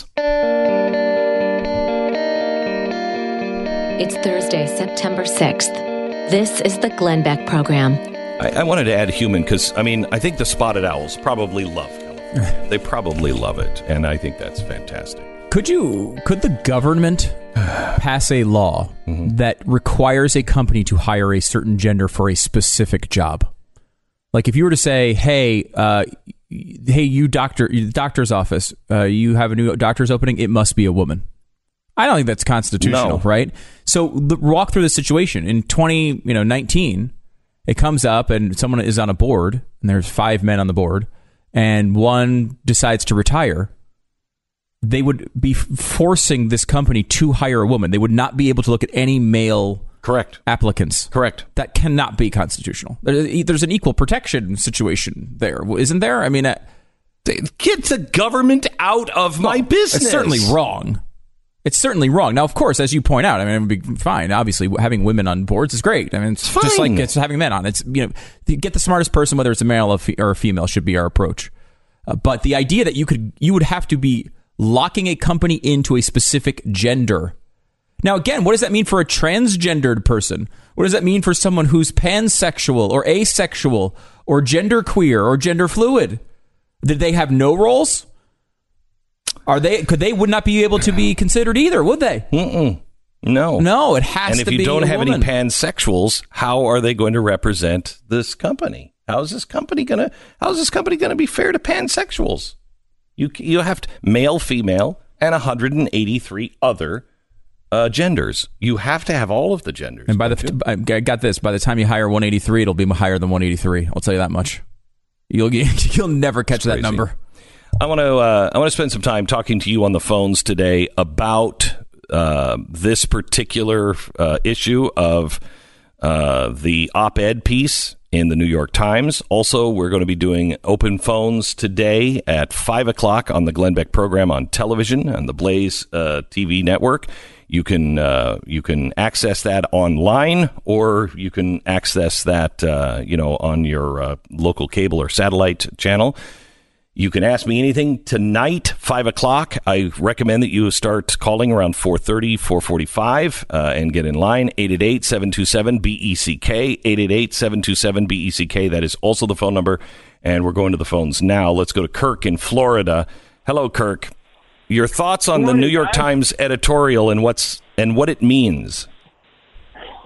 It's Thursday, September sixth. This is the Glenn Beck Program.
I, I wanted to add human because, I mean, I think the spotted owls probably love California. They probably love it, and I think that's fantastic.
Could you, could the government pass a law mm-hmm. that requires a company to hire a certain gender for a specific job? Like if you were to say, hey, uh, hey, you doctor, doctor's office, uh, you have a new doctor's opening, it must be a woman. I don't think that's constitutional, no. right? So the, walk through the situation. In twenty, you know, nineteen, it comes up and someone is on a board, and there's five men on the board, and one decides to retire. They would be forcing this company to hire a woman. They would not be able to look at any male
correct
applicants.
Correct.
That cannot be constitutional. There's an equal protection situation there, isn't there? I mean, uh,
get the government out of my business.
It's certainly wrong. It's certainly wrong. Now, of course, as you point out, I mean, it would be fine. Obviously, having women on boards is great. I mean, it's, it's just like it's having men on. It's, you know, get the smartest person, whether it's a male or a female, should be our approach. Uh, but the idea that you could, you would have to be locking a company into a specific gender. Now, again, what does that mean for a transgendered person? What does that mean for someone who's pansexual or asexual or genderqueer or gender fluid? Did they have no roles? Are they? Could they would not be able to be considered either? Would they?
Mm-mm. No,
no. It has
to be. And
if
you don't have
woman.
any pansexuals, how are they going to represent this company? How is this company gonna? How is this company going to be fair to pansexuals? You you have to, male, female, and one hundred eighty-three other uh, genders. You have to have all of the genders.
And by the I got this. By the time you hire one eighty-three, it'll be higher than one eighty-three. I'll tell you that much. You'll you'll never catch that number.
I want to uh, I want to spend some time talking to you on the phones today about uh, this particular uh, issue of uh, the op-ed piece in the New York Times. Also, we're going to be doing open phones today at five o'clock on the Glenn Beck program on television and the Blaze uh, T V network. You can uh, you can access that online, or you can access that uh, you know on your uh, local cable or satellite channel. You can ask me anything tonight, five o'clock. I recommend that you start calling around four thirty, four forty-five uh, and get in line. eight eight eight, seven two seven, B E C K, eight eight eight, seven two seven, B E C K. That is also the phone number. And we're going to the phones now. Let's go to Kirk in Florida. Hello, Kirk. Your thoughts on the New York Times editorial and what's and what it means?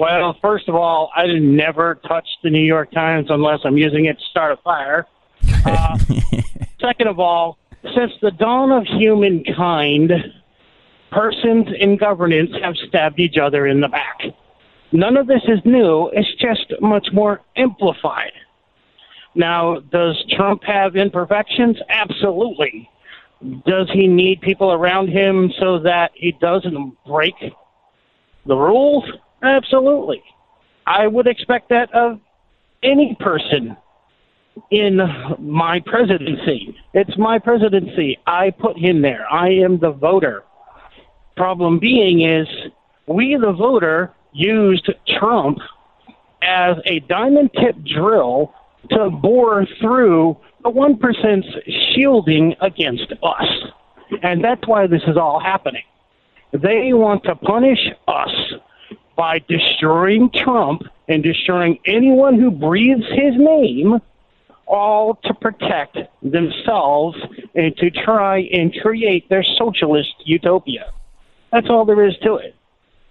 Well, first of all, I never touch the New York Times unless I'm using it to start a fire. Uh, second of all, since the dawn of humankind, persons in governance have stabbed each other in the back. None of this is new. It's just much more amplified. Now, does Trump have imperfections? Absolutely. Does he need people around him so that he doesn't break the rules? Absolutely. I would expect that of any person in my presidency. It's my presidency. I put him there. I am the voter. Problem being is we, the voter, used Trump as a diamond tip drill to bore through the one percent's shielding against us. And that's why this is all happening. They want to punish us by destroying Trump and destroying anyone who breathes his name, all to protect themselves and to try and create their socialist utopia. That's all there is to it.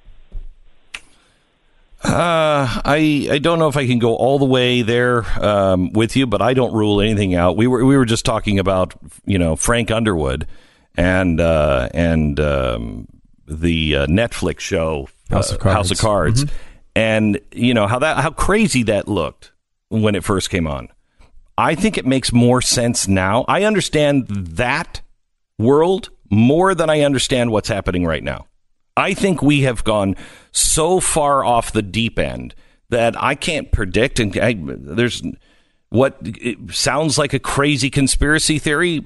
Uh, I I don't know if I can go all the way there um, with you, but I don't rule anything out. We were we were just talking about, you know, Frank Underwood and uh, and um, the uh, Netflix show
House of Cards,
uh, House of Cards. Mm-hmm. And you know how that how crazy that looked when it first came on. I think it makes more sense now. I understand that world more than I understand what's happening right now. I think we have gone so far off the deep end that I can't predict. And I, there's what it sounds like a crazy conspiracy theory.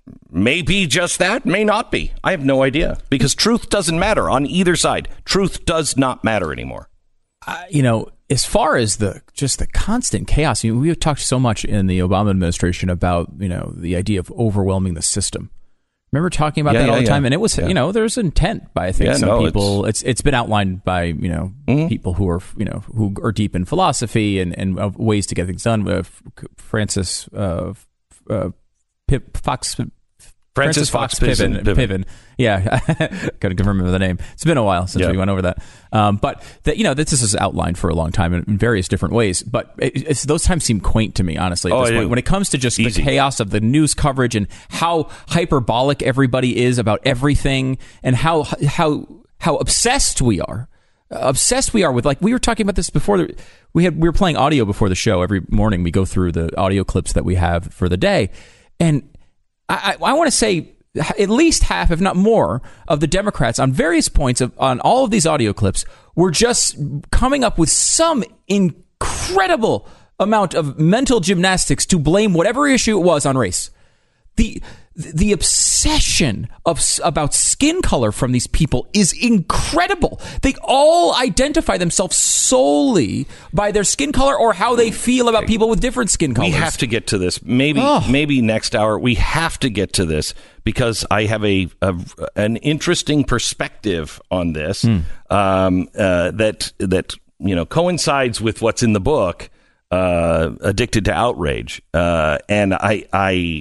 May be just that, may not be. I have no idea, because truth doesn't matter on either side. Truth does not matter anymore.
Uh, you know, as far as the just the constant chaos, you know, we have talked so much in the Obama administration about, you know, the idea of overwhelming the system. Remember talking about
yeah,
that
yeah,
all the
yeah.
time? And it was,
yeah.
you know, there's intent by, I think,
yeah,
some
no,
people. It's, it's it's been outlined by, you know,
mm-hmm.
people who are, you know, who are deep in philosophy and, and uh, ways to get things done. Uh, Francis uh, uh, Pip, Fox...
Francis, Francis Fox, Fox Piven,
Piven. Piven. Yeah, got to remember the name. It's been a while since yeah. we went over that. Um, but that, you know, this is outlined for a long time in, in various different ways. But it, it's, those times seem quaint to me, honestly. At
oh,
this point. When it comes to just Easy. the chaos of the news coverage and how hyperbolic everybody is about everything, and how how how obsessed we are, obsessed we are with, like we were talking about this before. The, we had we were playing audio before the show. Every morning we go through the audio clips that we have for the day, and I, I, I want to say at least half, if not more, of the Democrats on various points of on all of these audio clips were just coming up with some incredible amount of mental gymnastics to blame whatever issue it was on race. The the obsession of about skin color from these people is incredible. They all identify themselves solely by their skin color or how they feel about people with different skin colors.
We have to get to this. Maybe oh. maybe next hour we have to get to this, because I have a, a an interesting perspective on this mm. um, uh, that that you know coincides with what's in the book, uh, Addicted to Outrage, uh, and I I.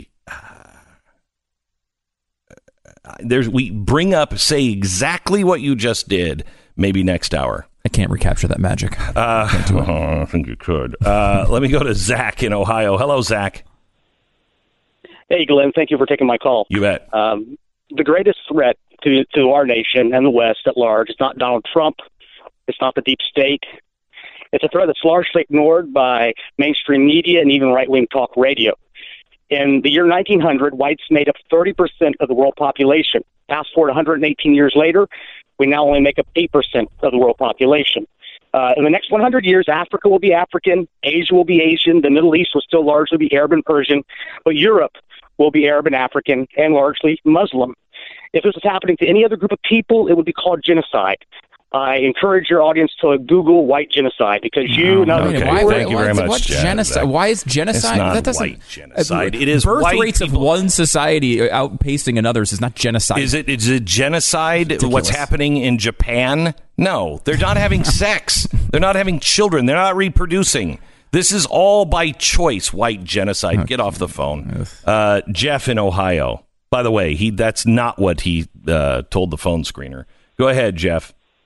There's we bring up say exactly what you just did. Maybe next hour.
I can't recapture that magic.
Uh, I, oh, I think you could. Uh, let me go to Zach in Ohio. Hello, Zach.
Hey, Glenn. Thank you for taking my call.
You bet.
Um, the greatest threat to to our nation and the West at large is not Donald Trump. It's not the deep state. It's a threat that's largely ignored by mainstream media and even right-wing talk radio. In the year nineteen hundred, whites made up thirty percent of the world population. Fast forward one hundred eighteen years later, we now only make up eight percent of the world population. Uh, in the next one hundred years, Africa will be African, Asia will be Asian, the Middle East will still largely be Arab and Persian, but Europe will be Arab and African and largely Muslim. If this was happening to any other group of people, it would be called genocide. I encourage your audience to Google white genocide, because you
oh,
know.
Okay.
Why,
why, Thank you very much.
What genocide? Why is genocide?
It's not
that doesn't,
white genocide. It is
birth
white
rates
people.
of one society outpacing another's is not genocide.
Is it? Is it genocide? What's happening in Japan? No, they're not having sex. They're not having children. They're not reproducing. This is all by choice. White genocide. Okay. Get off the phone, uh, Jeff in Ohio. By the way, he that's not what he uh, told the phone screener. Go ahead, Jeff.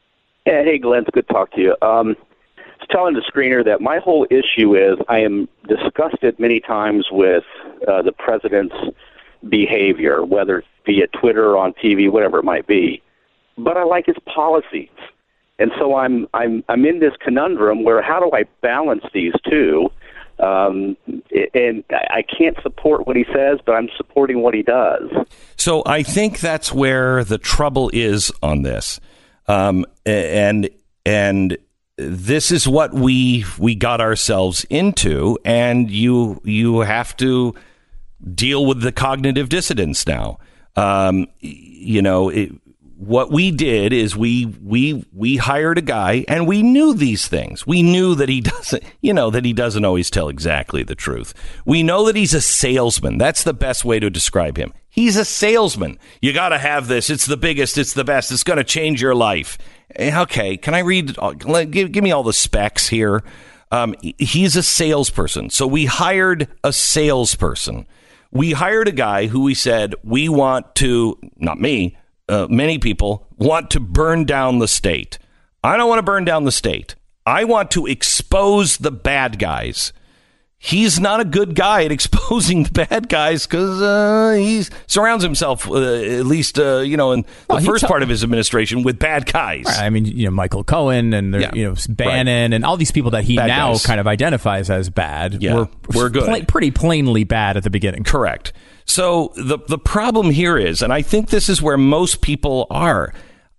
Yeah, hey, Glenn, it's good to talk to you. Um, I was telling the screener that my whole issue is I am disgusted many times with uh, the president's behavior, whether via Twitter, on T V, whatever it might be. But I like his policies. And so I'm I'm I'm in this conundrum where how do I balance these two? Um, and I can't support what he says, but I'm supporting what he does.
So I think that's where the trouble is on this. Um, and and this is what we we got ourselves into, and you you have to deal with the cognitive dissonance now. Um, you know, it, what we did is we we we hired a guy, and we knew these things. We knew that he doesn't, you know, that he doesn't always tell exactly the truth. We know that he's a salesman. That's the best way to describe him. He's a salesman. You got to have this. It's the biggest. It's the best. It's going to change your life. Okay, can I read? Give, give me all the specs here. Um, he's a salesperson. So we hired a salesperson. We hired a guy who we said, we want to, not me, uh, many people want to burn down the state. I don't want to burn down the state. I want to expose the bad guys. He's not a good guy at exposing the bad guys because uh, he surrounds himself, uh, at least, uh, you know, in the well, first t- part of his administration with bad guys.
Right. I mean, you know, Michael Cohen and, there, yeah. you know, Bannon right. and all these people that he bad now guys. kind of identifies as bad
yeah.
were,
were good.
Pl- pretty plainly bad at the beginning.
Correct. So the the problem here is, and I think this is where most people are,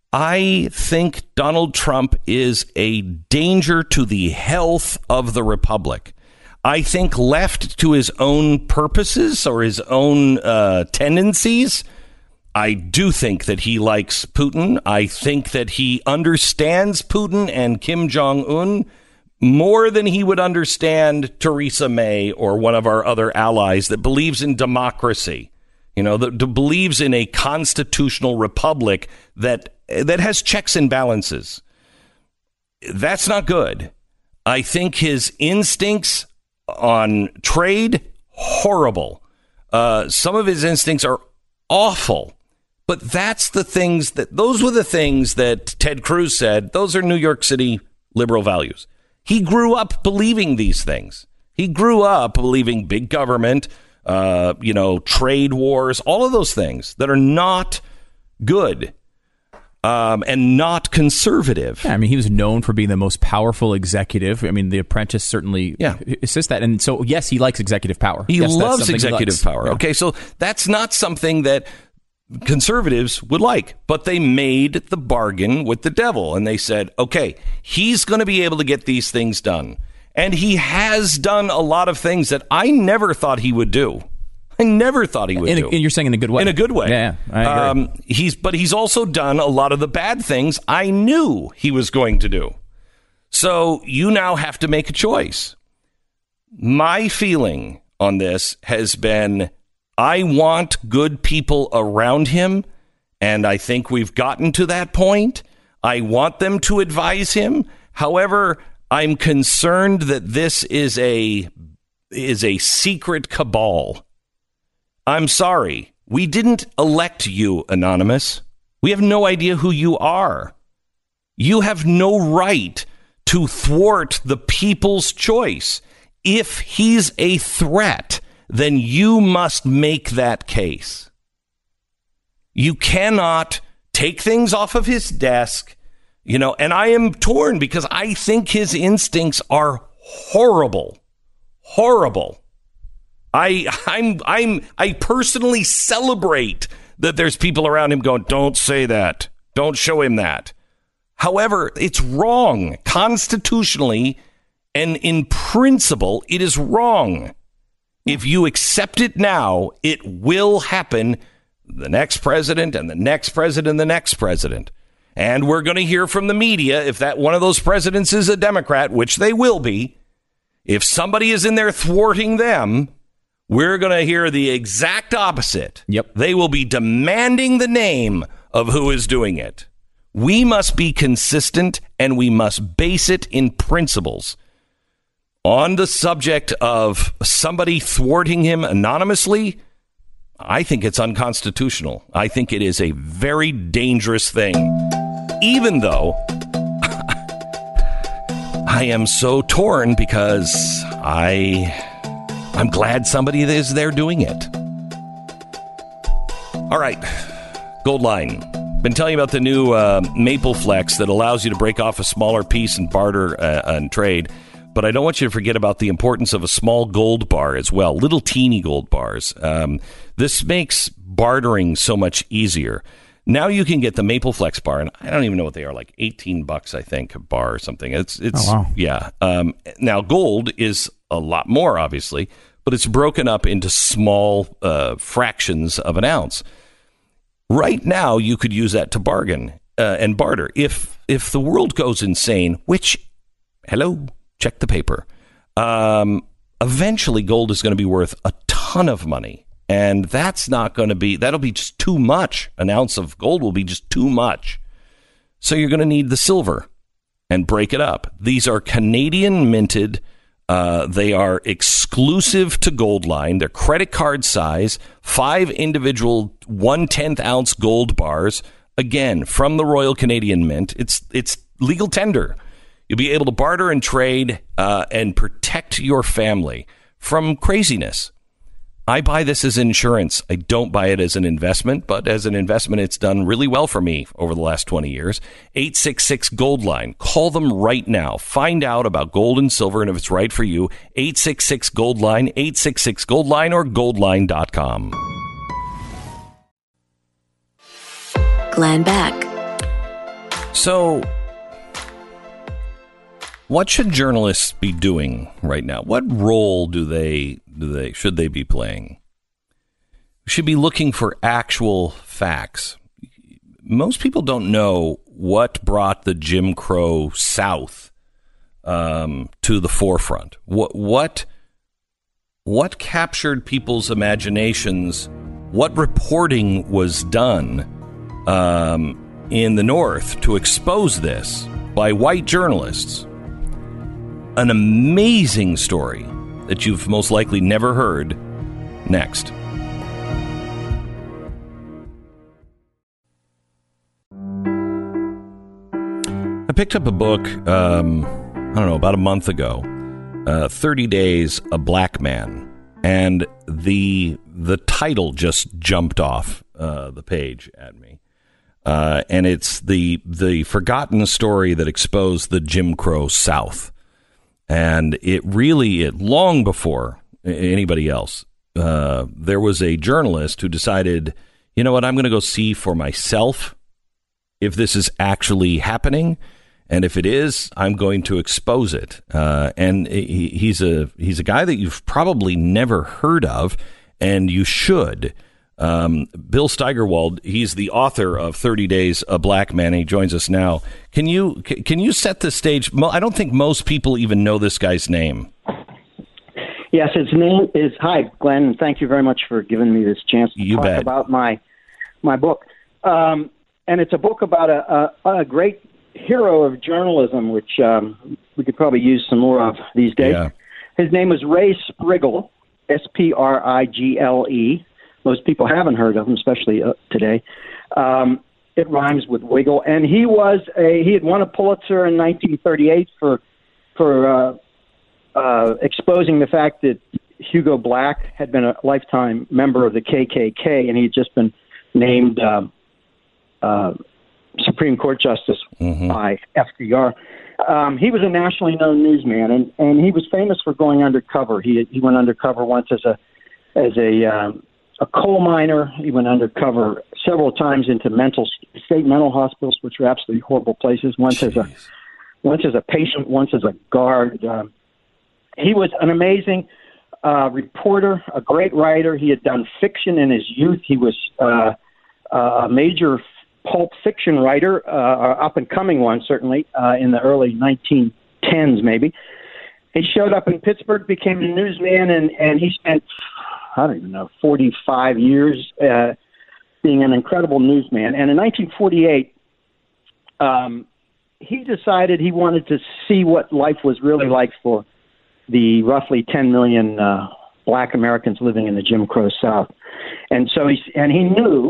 I think Donald Trump is a danger to the health of the republic. I think left to his own purposes or his own uh, tendencies, I do think that he likes Putin. I think that he understands Putin and Kim Jong-un more than he would understand Theresa May or one of our other allies that believes in democracy, you know, that, that believes in a constitutional republic that that has checks and balances. That's not good. I think his instincts on trade, horrible. Uh, some of his instincts are awful. But that's the things that, those were the things that Ted Cruz said. Those are New York City liberal values. He grew up believing these things. He grew up believing big government, uh, you know, trade wars, all of those things that are not good. Um, and not conservative.
Yeah, I mean, he was known for being the most powerful executive. I mean, The Apprentice certainly yeah. assists that. And so, yes, he likes executive power.
He
yes,
loves executive
he
power.
Yeah.
Okay, so that's not something that conservatives would like. But they made the bargain with the devil. And they said, okay, he's going to be able to get these things done. And he has done a lot of things that I never thought he would do. I never thought he would
in a,
do.
And you're saying in a good way.
In a good way.
Yeah, I agree.
Um, he's, but he's also done a lot of the bad things I knew he was going to do. So you now have to make a choice. My feeling on this has been, I want good people around him, and I think we've gotten to that point. I want them to advise him. However, I'm concerned that this is a is a secret cabal. I'm sorry. We didn't elect you, Anonymous. We have no idea who you are. You have no right to thwart the people's choice. If he's a threat, then you must make that case. You cannot take things off of his desk, you know, and I am torn because I think his instincts are horrible. Horrible. I I'm I'm I personally celebrate that there's people around him going, don't say that. Don't show him that. However, it's wrong constitutionally and in principle. It is wrong. If you accept it now, it will happen. The next president and the next president, and the next president. And we're going to hear from the media if that one of those presidents is a Democrat, which they will be. If somebody is in there thwarting them, we're going to hear the exact opposite.
Yep.
They will be demanding the name of who is doing it. We must be consistent, and we must base it in principles. On the subject of somebody thwarting him anonymously, I think it's unconstitutional. I think it is a very dangerous thing, even though I am so torn because I, I'm glad somebody is there doing it. All right, Goldline. Been telling you about the new uh, Maple Flex that allows you to break off a smaller piece and barter uh, and trade. But I don't want you to forget about the importance of a small gold bar as well, little teeny gold bars. Um, this makes bartering so much easier. Now you can get the Maple Flex bar, and I don't even know what they are, like eighteen bucks, I think, a bar or something. It's, it's
oh, wow.
yeah. Um, now, gold is a lot more, obviously, but it's broken up into small uh, fractions of an ounce. Right now, you could use that to bargain uh, and barter. If if the world goes insane, which, hello, check the paper, um, eventually gold is going to be worth a ton of money. And that's not going to be, that'll be just too much. An ounce of gold will be just too much. So you're going to need the silver and break it up. These are Canadian minted. Uh, they are exclusive to Goldline. They're credit card size, five individual one-tenth ounce gold bars. Again, from the Royal Canadian Mint. It's it's legal tender. You'll be able to barter and trade uh, and protect your family from craziness. I buy this as insurance. I don't buy it as an investment, but as an investment, it's done really well for me over the last twenty years. eight six six Goldline. Call them right now. Find out about gold and silver and if it's right for you. eight six six Goldline, eight six six Goldline, or goldline dot com.
Glenn Beck.
So, what should journalists be doing right now? What role do they do they should they be playing? We should be looking for actual facts. Most people don't know what brought the Jim Crow South um, to the forefront. What what what captured people's imaginations? What reporting was done um, in the North to expose this by white journalists? An amazing story that you've most likely never heard. Next. I picked up a book, um, I don't know, about a month ago, uh, thirty days, A Black Man. And the the title just jumped off uh, the page at me. Uh, and it's the the forgotten story that exposed the Jim Crow South. And it really, it long before anybody else, uh, there was a journalist who decided, you know what, I'm going to go see for myself if this is actually happening. And if it is, I'm going to expose it. Uh, and he, he's a he's a guy that you've probably never heard of, and you should. Um, Bill Steigerwald, he's the author of thirty days, A Black Man. He joins us now. Can you can you set the stage? I don't think most people even know this guy's name.
Yes, his name is, hi, Glenn, and thank you very much for giving me this chance to
you
talk
bet.
about my my book. Um, and it's a book about a, a, a great hero of journalism, which um, we could probably use some more of these days.
Yeah.
His name is Ray Sprigle, S P R I G L E. Most people haven't heard of him, especially uh, today. Um, it rhymes with wiggle, and he was a he had won a Pulitzer in nineteen thirty-eight for for uh, uh, exposing the fact that Hugo Black had been a lifetime member of the K K K, and he had just been named uh, uh, Supreme Court Justice mm-hmm. by F D R. Um, he was a nationally known newsman, and, and he was famous for going undercover. He he went undercover once as a as a um, a coal miner. He went undercover several times into mental state mental hospitals, which are absolutely horrible places. Once Jeez. as a once as a patient, once as a guard. Um, he was an amazing uh, reporter, a great writer. He had done fiction in his youth. He was uh, a major pulp fiction writer, uh, up and coming one certainly uh, in the early nineteen tens, maybe. He showed up in Pittsburgh, became a newsman, and and he spent, I don't even know, forty-five years uh, being an incredible newsman. And in nineteen forty-eight, um, he decided he wanted to see what life was really like for the roughly ten million uh, black Americans living in the Jim Crow South. And so he, and he knew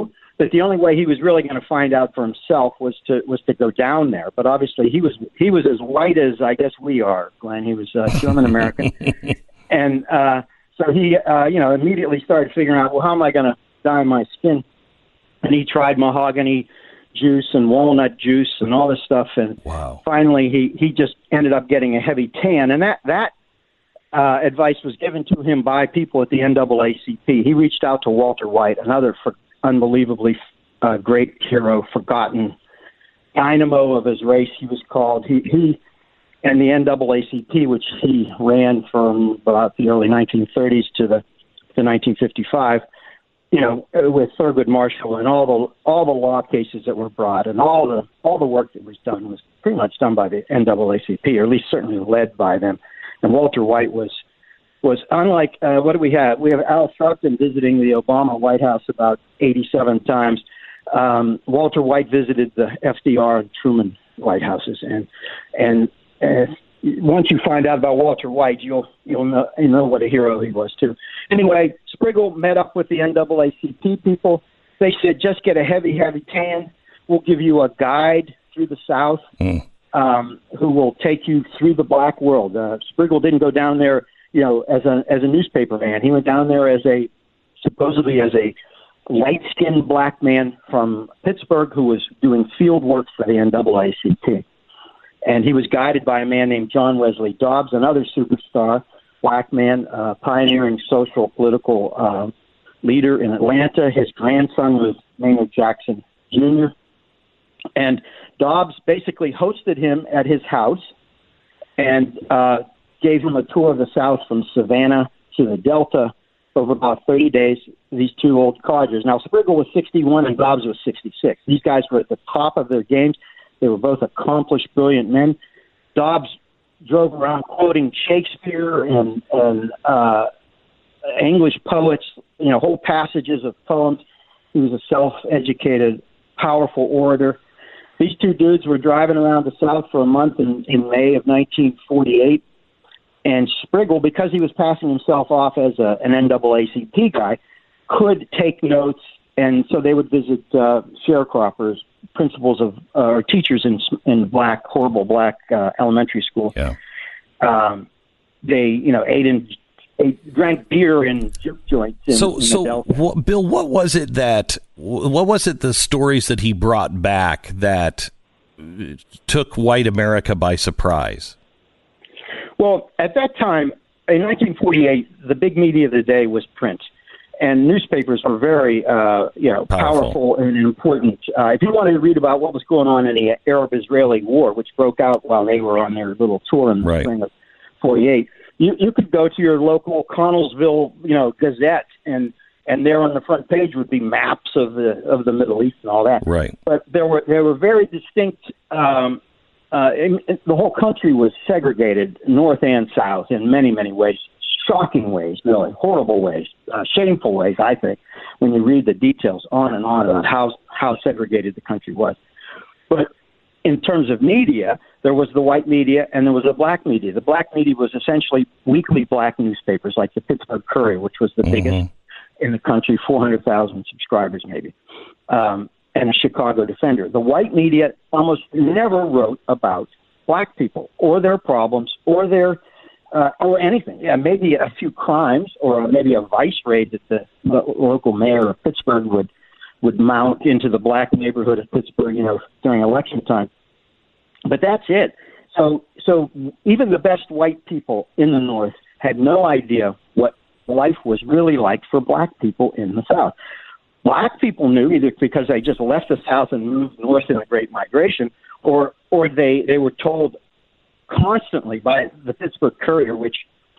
that the only way he was really going to find out for himself was to was to go down there. But obviously, he was he was as white as I guess we are, Glenn. He was uh, German American, and uh, so he uh, you know immediately started figuring out, well, how am I going to dye my skin? And he tried mahogany juice and walnut juice and all this stuff, and
wow.
finally he he just ended up getting a heavy tan, and that that. Uh, advice was given to him by people at the N double A C P. He reached out to Walter White, another for, unbelievably uh, great hero, forgotten dynamo of his race, he was called. He, he and the N double A C P, which he ran from about the early nineteen thirties to the to nineteen fifty-five, you know, with Thurgood Marshall and all the all the law cases that were brought and all the all the work that was done was pretty much done by the N double A C P, or at least certainly led by them. And Walter White was, was unlike, uh, what do we have? We have Al Sharpton visiting the Obama White House about eighty-seven times. Um, Walter White visited the F D R and Truman White Houses. And and uh, once you find out about Walter White, you'll you'll know, you know what a hero he was, too. Anyway, Spriggle met up with the N double A C P people. They said, just get a heavy, heavy tan. We'll give you a guide through the South. Mm. Um, who will take you through the black world. Uh, Spriggle didn't go down there, you know, as a as a newspaper man. He went down there as a supposedly as a light-skinned black man from Pittsburgh who was doing field work for the N double A C P. And he was guided by a man named John Wesley Dobbs, another superstar, black man, uh, pioneering social political uh, leader in Atlanta. His grandson was Maynard Jackson Junior And Dobbs basically hosted him at his house and uh, gave him a tour of the South from Savannah to the Delta over about thirty days, these two old codgers. Now, Spriggle was sixty-one and Dobbs was sixty-six. These guys were at the top of their games. They were both accomplished, brilliant men. Dobbs drove around quoting Shakespeare and, and uh, English poets, you know, whole passages of poems. He was a self-educated, powerful orator. These two dudes were driving around the South for a month in, in May of nineteen forty-eight, and Spriggle, because he was passing himself off as a, an N double A C P guy, could take notes, and so they would visit uh, sharecroppers, principals of uh, or teachers in in black, horrible black uh, elementary school.
Yeah.
Um, they, you know, ate in. They drank beer in juke joints. In,
so,
in
so, what, Bill, what was it that, what was it, the stories that he brought back that took white America by surprise?
Well, at that time, in nineteen forty-eight, the big media of the day was print, and newspapers were very, uh, you know, powerful, powerful and important. Uh, if you wanted to read about what was going on in the Arab-Israeli war, which broke out while they were on their little tour in the
right.
spring of forty-eight. You, you could go to your local Connellsville, you know, Gazette, and and there on the front page would be maps of the of the Middle East and all that.
Right.
But there were there were very distinct. Um, uh, in, in, the whole country was segregated, north and south, in many many ways, shocking ways, really horrible ways, uh, shameful ways. I think when you read the details on and on about how how segregated the country was, but. In terms of media, there was the white media and there was the black media. The black media was essentially weekly black newspapers like the Pittsburgh Courier, which was the mm-hmm. biggest in the country, four hundred thousand subscribers maybe, um, and the Chicago Defender. The white media almost never wrote about black people or their problems or their uh, or anything. Yeah, maybe a few crimes or maybe a vice raid that the, the local mayor of Pittsburgh would would mount into the black neighborhood of Pittsburgh, you know, during election time. But that's it. So, so even the best white people in the North had no idea what life was really like for black people in the South. Black people knew either because they just left the South and moved north in the Great Migration, or or they, they were told constantly by the Pittsburgh Courier, which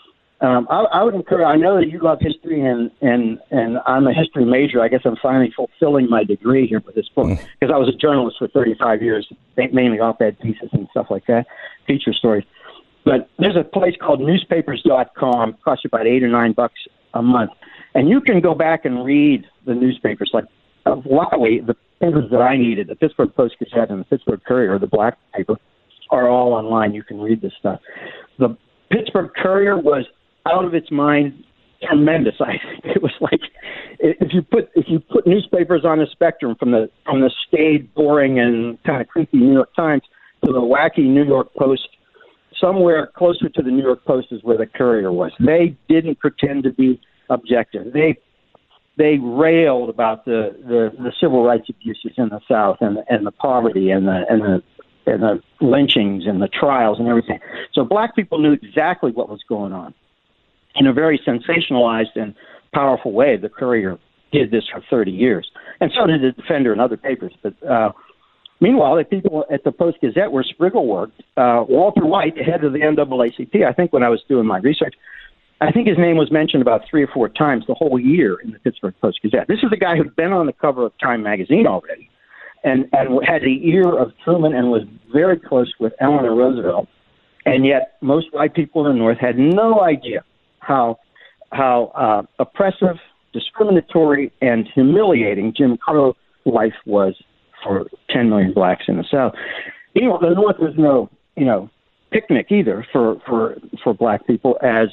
Um, I, I would encourage. I know that you love history, and, and, and I'm a history major. I guess I'm finally fulfilling my degree here with this book because I was a journalist for thirty-five years, mainly op-ed pieces and stuff like that, feature stories. But there's a place called newspapers dot com. It costs you about eight or nine bucks a month, and you can go back and read the newspapers. Like uh, luckily, the papers that I needed, the Pittsburgh Post-Gazette and the Pittsburgh Courier, the black paper, are all online. You can read this stuff. The Pittsburgh Courier was out of its mind tremendous. I think it was like if you put if you put newspapers on a spectrum from the from the staid, boring, and kind of creepy New York Times to the wacky New York Post, somewhere closer to the New York Post is where the Courier was. They didn't pretend to be objective. They they railed about the, the, the civil rights abuses in the South and and the poverty and the and the and the lynchings and the trials and everything. So black people knew exactly what was going on in a very sensationalized and powerful way. The Courier did this for thirty years, and so did the Defender and other papers. But uh, meanwhile, the people at the Post-Gazette where Spriggle worked, uh, Walter White, the head of the N double A C P, I think when I was doing my research, I think his name was mentioned about three or four times the whole year in the Pittsburgh Post-Gazette. This is a guy who'd been on the cover of Time magazine already and, and had the ear of Truman and was very close with Eleanor Roosevelt. And yet most white people in the North had no idea how how uh, oppressive, discriminatory, and humiliating Jim Crow life was for ten million blacks in the South. You know, the North was no, you know, picnic either for, for, for black people, as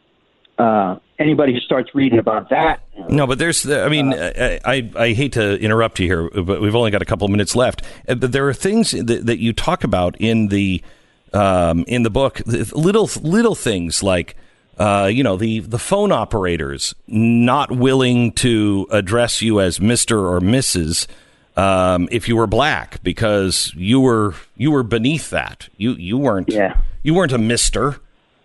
uh, anybody who starts reading about that.
No, but there's, I mean, uh, I, I I hate to interrupt you here, but we've only got a couple of minutes left. But there are things that, that you talk about in the um, in the book, little little things like, Uh, you know, the, the phone operators not willing to address you as Mister or Missus um, if you were black, because you were you were beneath that. You you weren't
yeah.
you weren't a Mister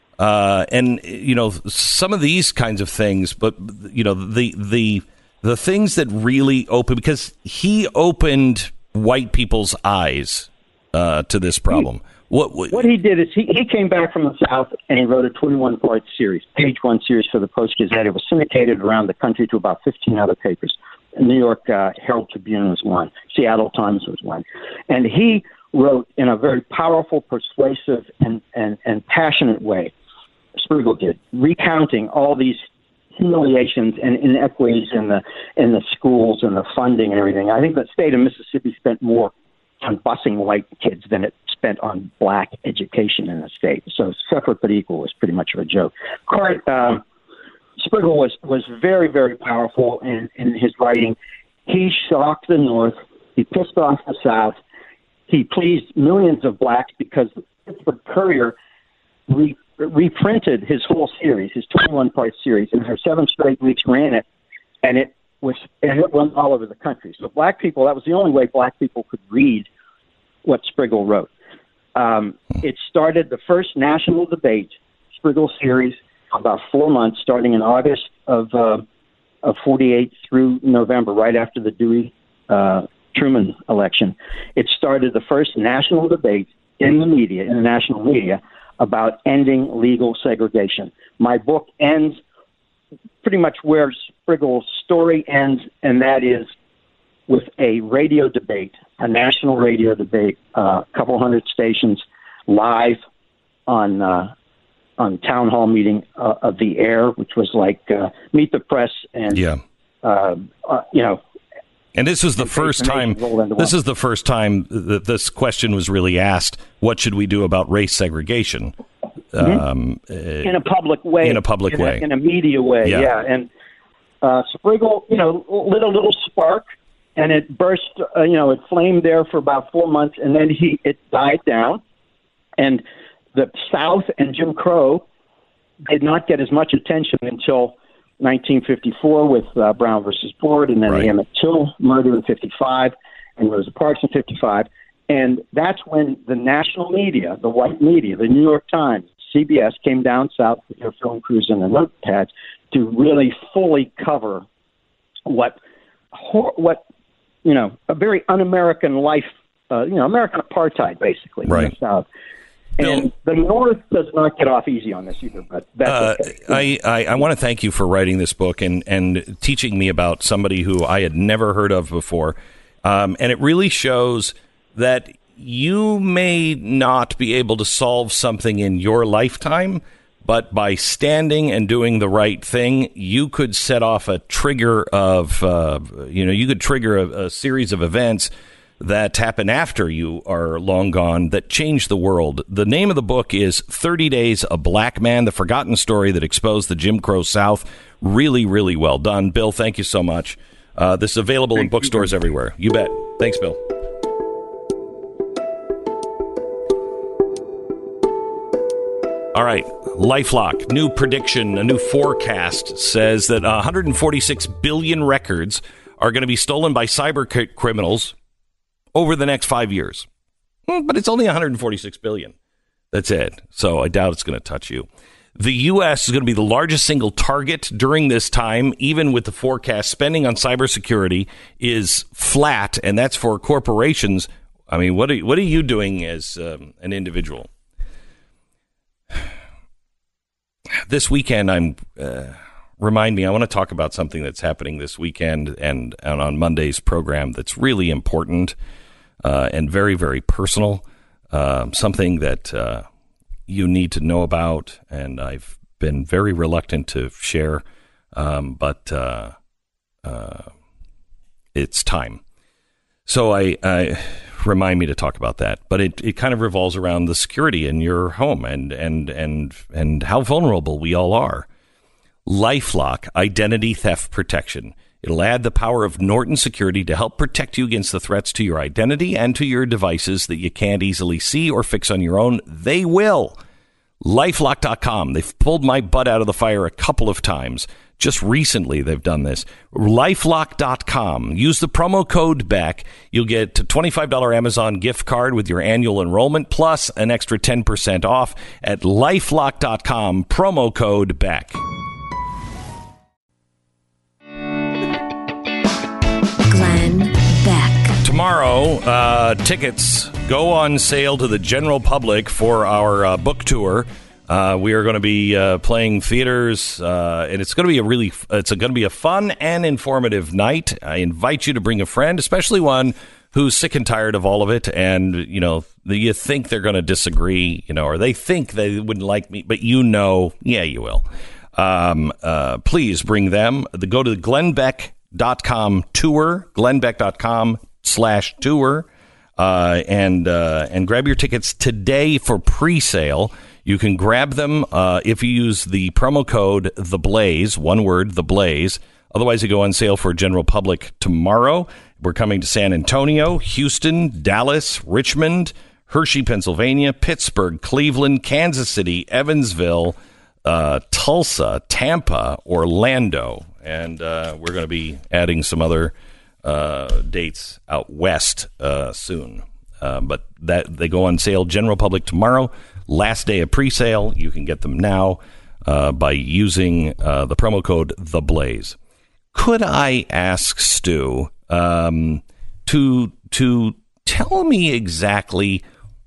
Uh, and you know, some of these kinds of things. But you know, the the the things that really open, because he opened white people's eyes uh, to this problem.
He- What, what, what he did is he, he came back from the South and he wrote a twenty-one part series, page one series for the Post-Gazette. It was syndicated around the country to about fifteen other papers. The New York uh, Herald Tribune was one. Seattle Times was one. And he wrote in a very powerful, persuasive, and, and, and passionate way, Spriggle did, recounting all these humiliations and inequities in the in the schools and the funding and everything. I think the state of Mississippi spent more on busing white kids than it spent on black education in the state. So separate but equal was pretty much of a joke. Cart, um, Spriggle was, was very, very powerful in, in his writing. He shocked the North. He pissed off the South. He pleased millions of blacks because the Pittsburgh Courier re- reprinted his whole series, his twenty-one part series, and for seven straight weeks ran it, and it was and it went all over the country. So black people, that was the only way black people could read what Spriggle wrote. Um, it started the first national debate, Spriggle series, about four months, starting in August of uh, of forty-eight through November, right after the Dewey uh, Truman election. It started the first national debate in the media, in the national media, about ending legal segregation. My book ends pretty much where Spriggle's story ends, and that is with a radio debate, a national radio debate, a uh, couple hundred stations live on uh, on town hall meeting uh, of the Air, which was like uh, Meet the Press and
yeah,
uh, uh, you know.
And this was the first time. This is the first time that this question was really asked. What should we do about race segregation?
Mm-hmm.
Um,
in a public way.
In a public
in
way.
A, in a media way.
Yeah.
yeah. And uh, Spriggle, you know, lit a little spark, and it burst. Uh, you know, it flamed there for about four months, and then he it died down. And the South and Jim Crow did not get as much attention until nineteen fifty-four with uh, Brown versus Board, and then right. the Emmett Till murder in fifty-five, and Rosa Parks in fifty-five. And that's when the national media, the white media, the New York Times, C B S, came down south with their film crews and their notepads to really fully cover what, what you know, a very un-American life, uh, you know, American apartheid, basically,
right.
in the South. And the North does not get off easy on this either, but that's okay.
Uh, I, I, I want to thank you for writing this book and, and teaching me about somebody who I had never heard of before. Um, and it really shows that you may not be able to solve something in your lifetime, but by standing and doing the right thing, you could set off a trigger of, uh, you know, you could trigger a, a series of events that happen after you are long gone that change the world. The name of the book is thirty days, A Black Man, The Forgotten Story That Exposed the Jim Crow South. Really, really well done. Bill, thank you so much. Uh, this is available Thank in bookstores you. everywhere. You bet. Thanks, Bill. All right. LifeLock, new prediction, a new forecast says that one hundred forty-six billion records are going to be stolen by cyber c- criminals over the next five years. Mm, but it's only one hundred forty-six billion. That's it. So I doubt it's going to touch you. The U S is going to be the largest single target during this time, even with the forecast. Spending on cybersecurity is flat, and that's for corporations. I mean, what are, what are you doing as um, an individual? This weekend, I'm uh, remind me, I want to talk about something that's happening this weekend and, and on Monday's program that's really important uh, and very, very personal. Uh, something that uh, you need to know about, and I've been very reluctant to share, um, but uh, uh, it's time. So I, I remind me to talk about that. But it, it kind of revolves around the security in your home and and and and how vulnerable we all are. LifeLock Identity Theft Protection. It'll add the power of Norton Security to help protect you against the threats to your identity and to your devices that you can't easily see or fix on your own. They will. LifeLock dot com. They've pulled my butt out of the fire a couple of times. Just recently, they've done this. LifeLock dot com. Use the promo code BECK. You'll get a twenty-five dollars Amazon gift card with your annual enrollment, plus an extra ten percent off at LifeLock dot com. Promo code BECK.
Glenn Beck.
Tomorrow, uh, tickets go on sale to the general public for our uh, book tour. Uh, we are going to be uh, playing theaters, uh, and it's going to be a really, it's going to be a fun and informative night. I invite you to bring a friend, especially one who's sick and tired of all of it, and you know, you think they're going to disagree, you know, or they think they wouldn't like me, but you know, yeah, you will. Um, uh, please bring them. The, go to the glenn beck dot com tour, glenn beck dot com slash tour, uh, and uh, and grab your tickets today for pre-sale. You can grab them uh, if you use the promo code The Blaze, one word, The Blaze. Otherwise, they go on sale for general public tomorrow. We're coming to San Antonio, Houston, Dallas, Richmond, Hershey, Pennsylvania, Pittsburgh, Cleveland, Kansas City, Evansville, uh, Tulsa, Tampa, Orlando. And uh, we're going to be adding some other uh, dates out west uh, soon. Uh, but that they go on sale general public tomorrow. Last day of pre-sale. You can get them now uh, by using uh, the promo code The Blaze. Could I ask Stu um, to to tell me exactly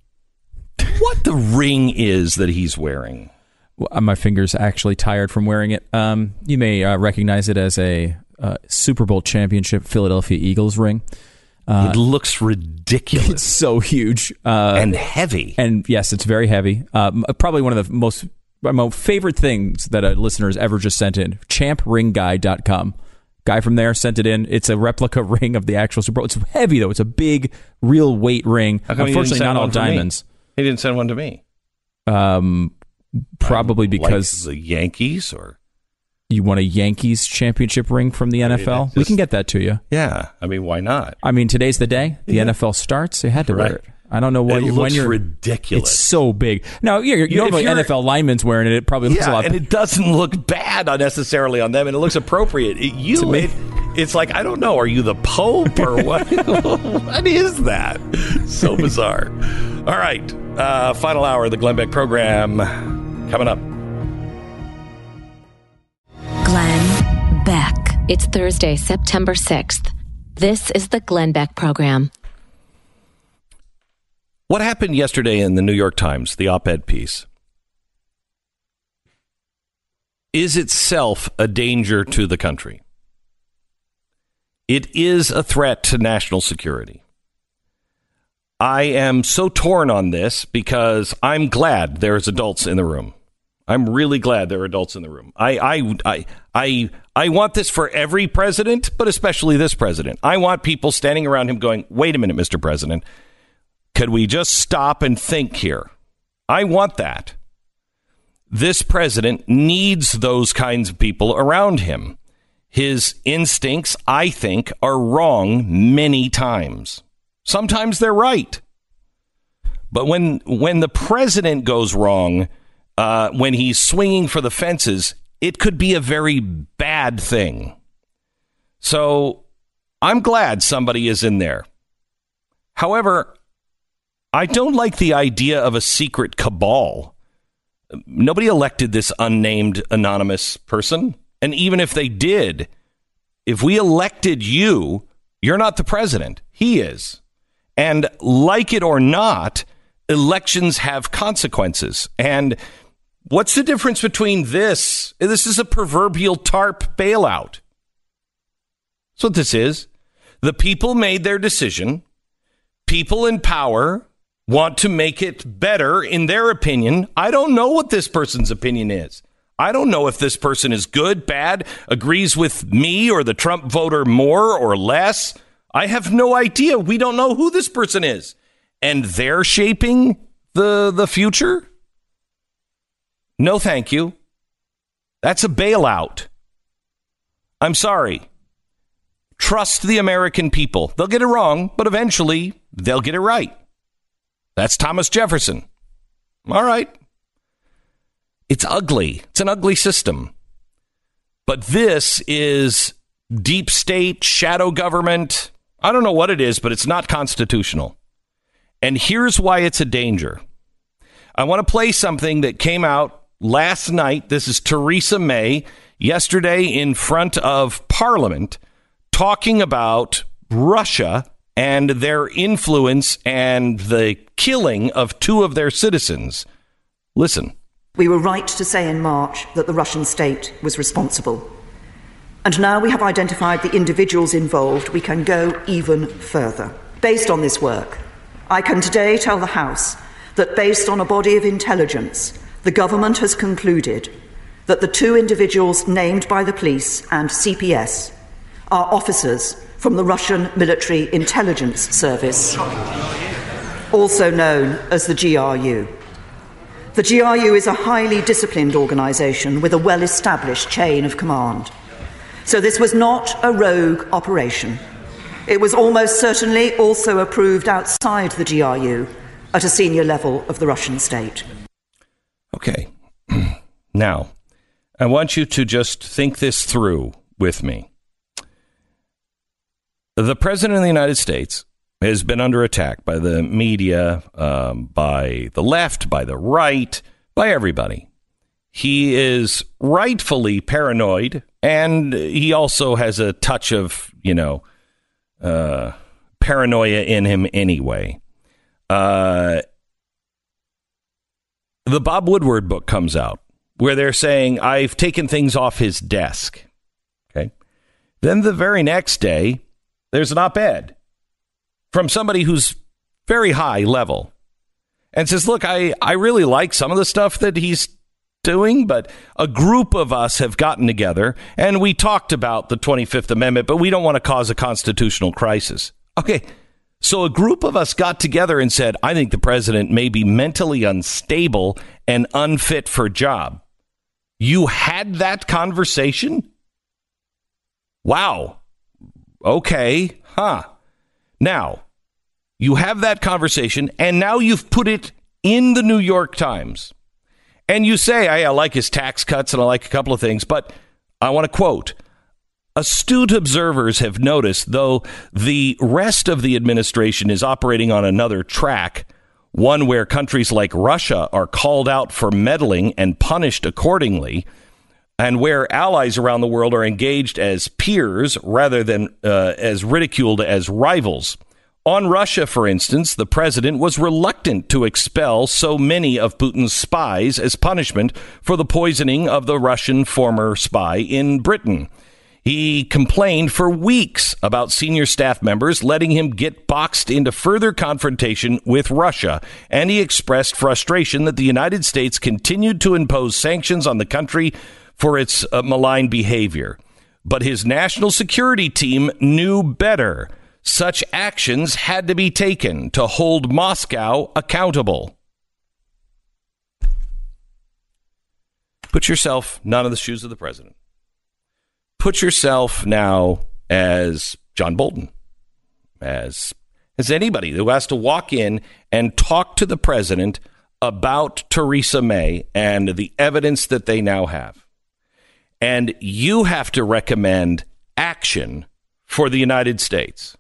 what the ring is that he's wearing?
Well, my finger's actually tired from wearing it. Um, you may uh, recognize it as a uh, Super Bowl championship Philadelphia Eagles ring.
Uh, it looks ridiculous.
It's so huge. Uh,
and heavy.
And yes, it's very heavy. Um, probably one of the most my most favorite things that a listener has ever just sent in. champ ring guy dot com. Guy from there sent it in. It's a replica ring of the actual Super Bowl. It's heavy, though. It's a big, real weight ring. Unfortunately, not all diamonds.
He didn't send one to me.
Um, probably because...
Like the Yankees or...
You want a Yankees championship ring from the N F L? I mean, just, we can get that to you.
Yeah. I mean, why not?
I mean, today's the day. The yeah. N F L starts. You had to
right.
wear it. I don't know what
it
you,
looks
when you're
ridiculous.
It's so big. Now, you're, you're, normally N F L linemen's wearing it. It probably looks
yeah,
a lot.
And it doesn't look bad necessarily on them, and it looks appropriate. It, you, it, it's like I don't know. Are you the Pope or what? What is that? So bizarre. All right, uh, final hour of the Glenn Beck program coming up.
Glenn Beck. It's Thursday, September sixth. This is the Glenn Beck program.
What happened yesterday in the New York Times, the op-ed piece, is itself a danger to the country. It is a threat to national security. I am so torn on this because I'm glad there's adults in the room. I'm really glad there are adults in the room. I, I, I, I, I want this for every president, but especially this president. I want people standing around him going, wait a minute, Mister President, could we just stop and think here? I want that. This president needs those kinds of people around him. His instincts, I think, are wrong many times. Sometimes they're right. But when when the president goes wrong, uh, when he's swinging for the fences, it could be a very bad thing. So I'm glad somebody is in there. However, I don't like the idea of a secret cabal. Nobody elected this unnamed anonymous person. And even if they did, if we elected you, you're not the president. He is. And like it or not, elections have consequences. And what's the difference between this? This is a proverbial TARP bailout. That's what this is. The people made their decision. People in power want to make it better in their opinion. I don't know what this person's opinion is. I don't know if this person is good, bad, agrees with me or the Trump voter more or less. I have no idea. We don't know who this person is. And they're shaping the, the future? No, thank you. That's a bailout. I'm sorry. Trust the American people. They'll get it wrong, but eventually they'll get it right. That's Thomas Jefferson. All right. It's ugly. It's an ugly system. But this is deep state, shadow government. I don't know what it is, but it's not constitutional. And here's why it's a danger. I want to play something that came out last night. This is Theresa May yesterday in front of Parliament talking about Russia and their influence and the killing of two of their citizens. Listen.
We were right to say in March that the Russian state was responsible. And now we have identified the individuals involved. We can go even further. Based on this work, I can today tell the House that based on a body of intelligence, the government has concluded that the two individuals named by the police and C P S are officers from the Russian Military Intelligence Service, also known as the G R U. The G R U is a highly disciplined organisation with a well-established chain of command. So this was not a rogue operation. It was almost certainly also approved outside the G R U at a senior level of the Russian state.
Okay. Now, I want you to just think this through with me. The President of the United States has been under attack by the media, um, by the left, by the right, by everybody. He is rightfully paranoid, and he also has a touch of, you know, uh, paranoia in him anyway. Uh, the Bob Woodward book comes out where they're saying, I've taken things off his desk. Okay. Then the very next day, there's an op-ed from somebody who's very high level and says, look, I, I really like some of the stuff that he's doing, but a group of us have gotten together and we talked about the twenty-fifth Amendment, but we don't want to cause a constitutional crisis. Okay, so a group of us got together and said, I think the president may be mentally unstable and unfit for job. You had that conversation? Wow. Okay, huh. Now, you have that conversation, and now you've put it in the New York Times. And you say, hey, I like his tax cuts and I like a couple of things, but I want to quote, astute observers have noticed, though the rest of the administration is operating on another track, one where countries like Russia are called out for meddling and punished accordingly, and where allies around the world are engaged as peers rather than uh, as ridiculed as rivals. On Russia, for instance, the president was reluctant to expel so many of Putin's spies as punishment for the poisoning of the Russian former spy in Britain. He complained for weeks about senior staff members letting him get boxed into further confrontation with Russia, and he expressed frustration that the United States continued to impose sanctions on the country for its uh, malign behavior. But his national security team knew better. Such actions had to be taken to hold Moscow accountable. Put yourself not in the shoes of the president. Put yourself now as John Bolton, as, as anybody who has to walk in and talk to the president about Theresa May and the evidence that they now have. And you have to recommend action for the United States.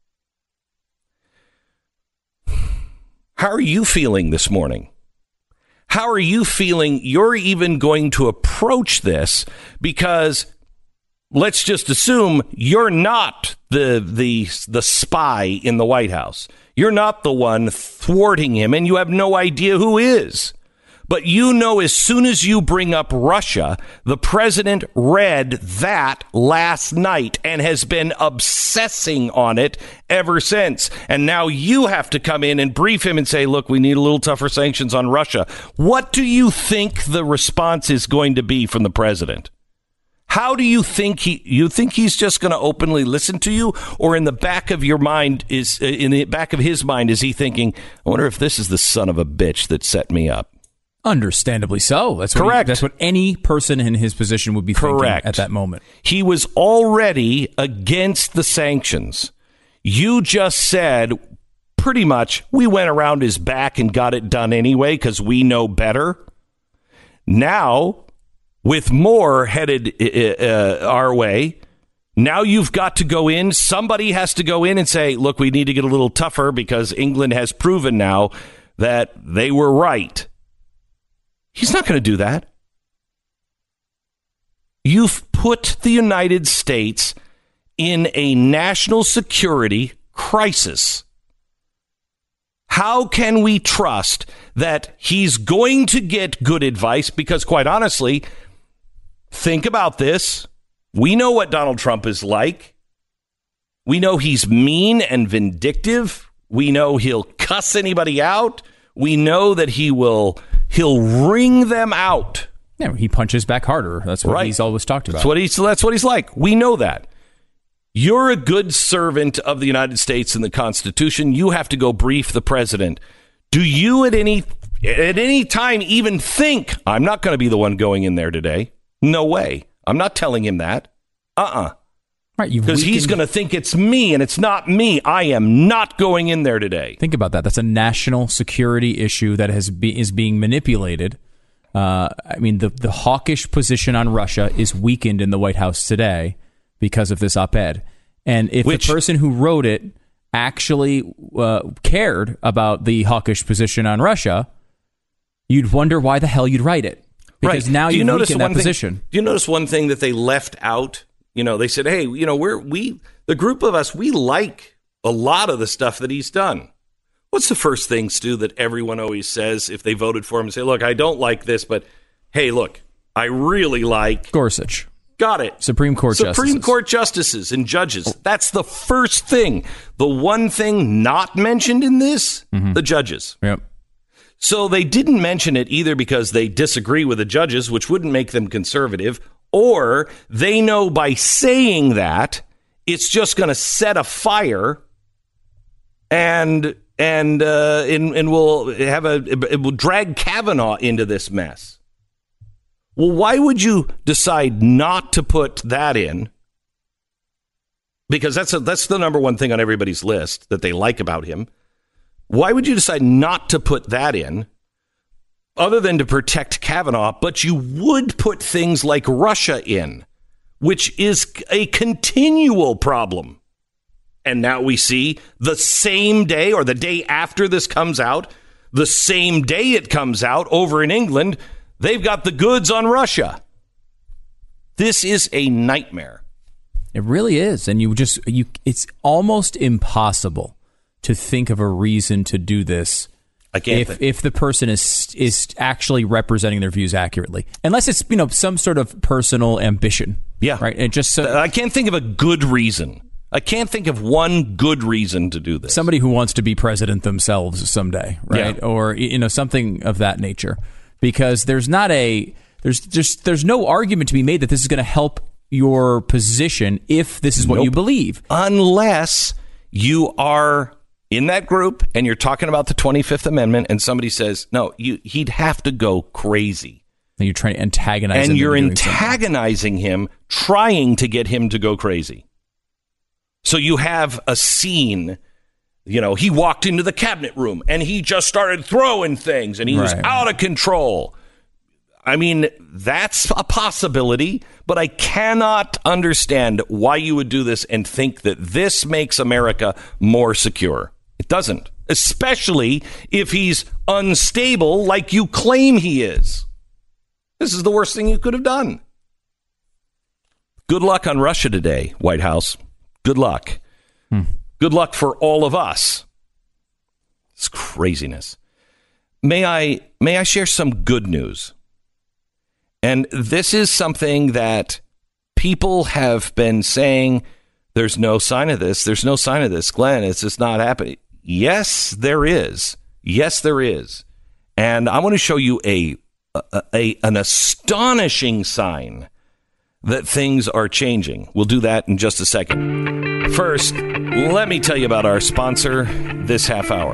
How are you feeling this morning? How are you feeling you're even going to approach this? Because let's just assume you're not the the the spy in the White House. You're not the one thwarting him, and you have no idea who is. But you know, as soon as you bring up Russia, the president read that last night and has been obsessing on it ever since. And now you have to come in and brief him and say, look, we need a little tougher sanctions on Russia. What do you think the response is going to be from the president? How do you think he, you think he's just going to openly listen to you? Or in the back of your mind is, in the back of his mind, is he thinking, I wonder if this is the son of a bitch that set me up?
Understandably so. That's what
correct.
He, that's what any person in his position would be
correct.
thinking at that moment.
He was already against the sanctions. You just said pretty much we went around his back and got it done anyway because we know better. Now, with more headed uh, our way, now you've got to go in. Somebody has to go in and say, look, we need to get a little tougher because England has proven now that they were right. He's not going to do that. You've put the United States in a national security crisis. How can we trust that he's going to get good advice? Because quite honestly, think about this. We know what Donald Trump is like. We know he's mean and vindictive. We know he'll cuss anybody out. We know that he will he'll wring them out.
Yeah, he punches back harder. That's what
right.
he's always talked about.
That's what he's that's what he's like. We know that. You're a good servant of the United States and the Constitution. You have to go brief the president. Do you at any at any time even think I'm not going to be the one going in there today? No way. I'm not telling him that. Uh-uh.
Right,
because he's going to think it's me, and it's not me. I am not going in there today.
Think about that. That's a national security issue that has be, is being manipulated. Uh, I mean, the, the hawkish position on Russia is weakened in the White House today because of this op-ed. And if Which, the person who wrote it actually uh, cared about the hawkish position on Russia, you'd wonder why the hell you'd write it. Because
right.
now
you
you've
notice
weakened that
thing,
position.
Do you notice one thing that they left out? You know, they said, hey, you know, we're we the group of us, we like a lot of the stuff that he's done. What's the first thing, Stu, that everyone always says if they voted for him and say, look, I don't like this, but hey, look, I really like
Gorsuch.
Got it.
Supreme Court
Supreme
justices.
Supreme Court justices and judges. That's the first thing. The one thing not mentioned in this, mm-hmm. the judges.
Yep.
So they didn't mention it either because they disagree with the judges, which wouldn't make them conservative, or they know by saying that it's just going to set a fire and and uh, and, and we'll have a it will drag Kavanaugh into this mess. Well, why would you decide not to put that in? Because that's a, that's the number one thing on everybody's list that they like about him. Why would you decide not to put that in, other than to protect Kavanaugh, but you would put things like Russia in, which is a continual problem? And now we see the same day or the day after this comes out, the same day it comes out over in England, they've got the goods on Russia. This is a nightmare.
It really is. And you just, you, it's almost impossible to think of a reason to do this
I can't
if
think.
if the person is is actually representing their views accurately, unless it's, you know, some sort of personal ambition.
Yeah.
Right. And just so
I can't think of a good reason. I can't think of one good reason to do this.
Somebody who wants to be president themselves someday, right?
Yeah.
Or, you know, something of that nature. Because there's not a there's just there's no argument to be made that this is going to help your position if this is what
Nope.
you believe.
Unless you are in that group and you're talking about the twenty-fifth Amendment and somebody says, no, you, he'd have to go crazy.
And you're trying to antagonize him.
And you're
into doing
antagonizing him, trying to get him to go crazy. So you have a scene, you know, he walked into the cabinet room and he just started throwing things and he was
Right.
out of control. I mean, that's a possibility, but I cannot understand why you would do this and think that this makes America more secure. It doesn't, especially if he's unstable like you claim he is. This is the worst thing you could have done. Good luck on Russia today, White House. Good luck.
Hmm.
Good luck for all of us. It's craziness. May I may I share some good news? And this is something that people have been saying, there's no sign of this. There's no sign of this, Glenn. It's just not happening. Yes, there is. Yes, there is. And I want to show you a, a, a an astonishing sign that things are changing. We'll do that in just a second. First, let me tell you about our sponsor this half hour.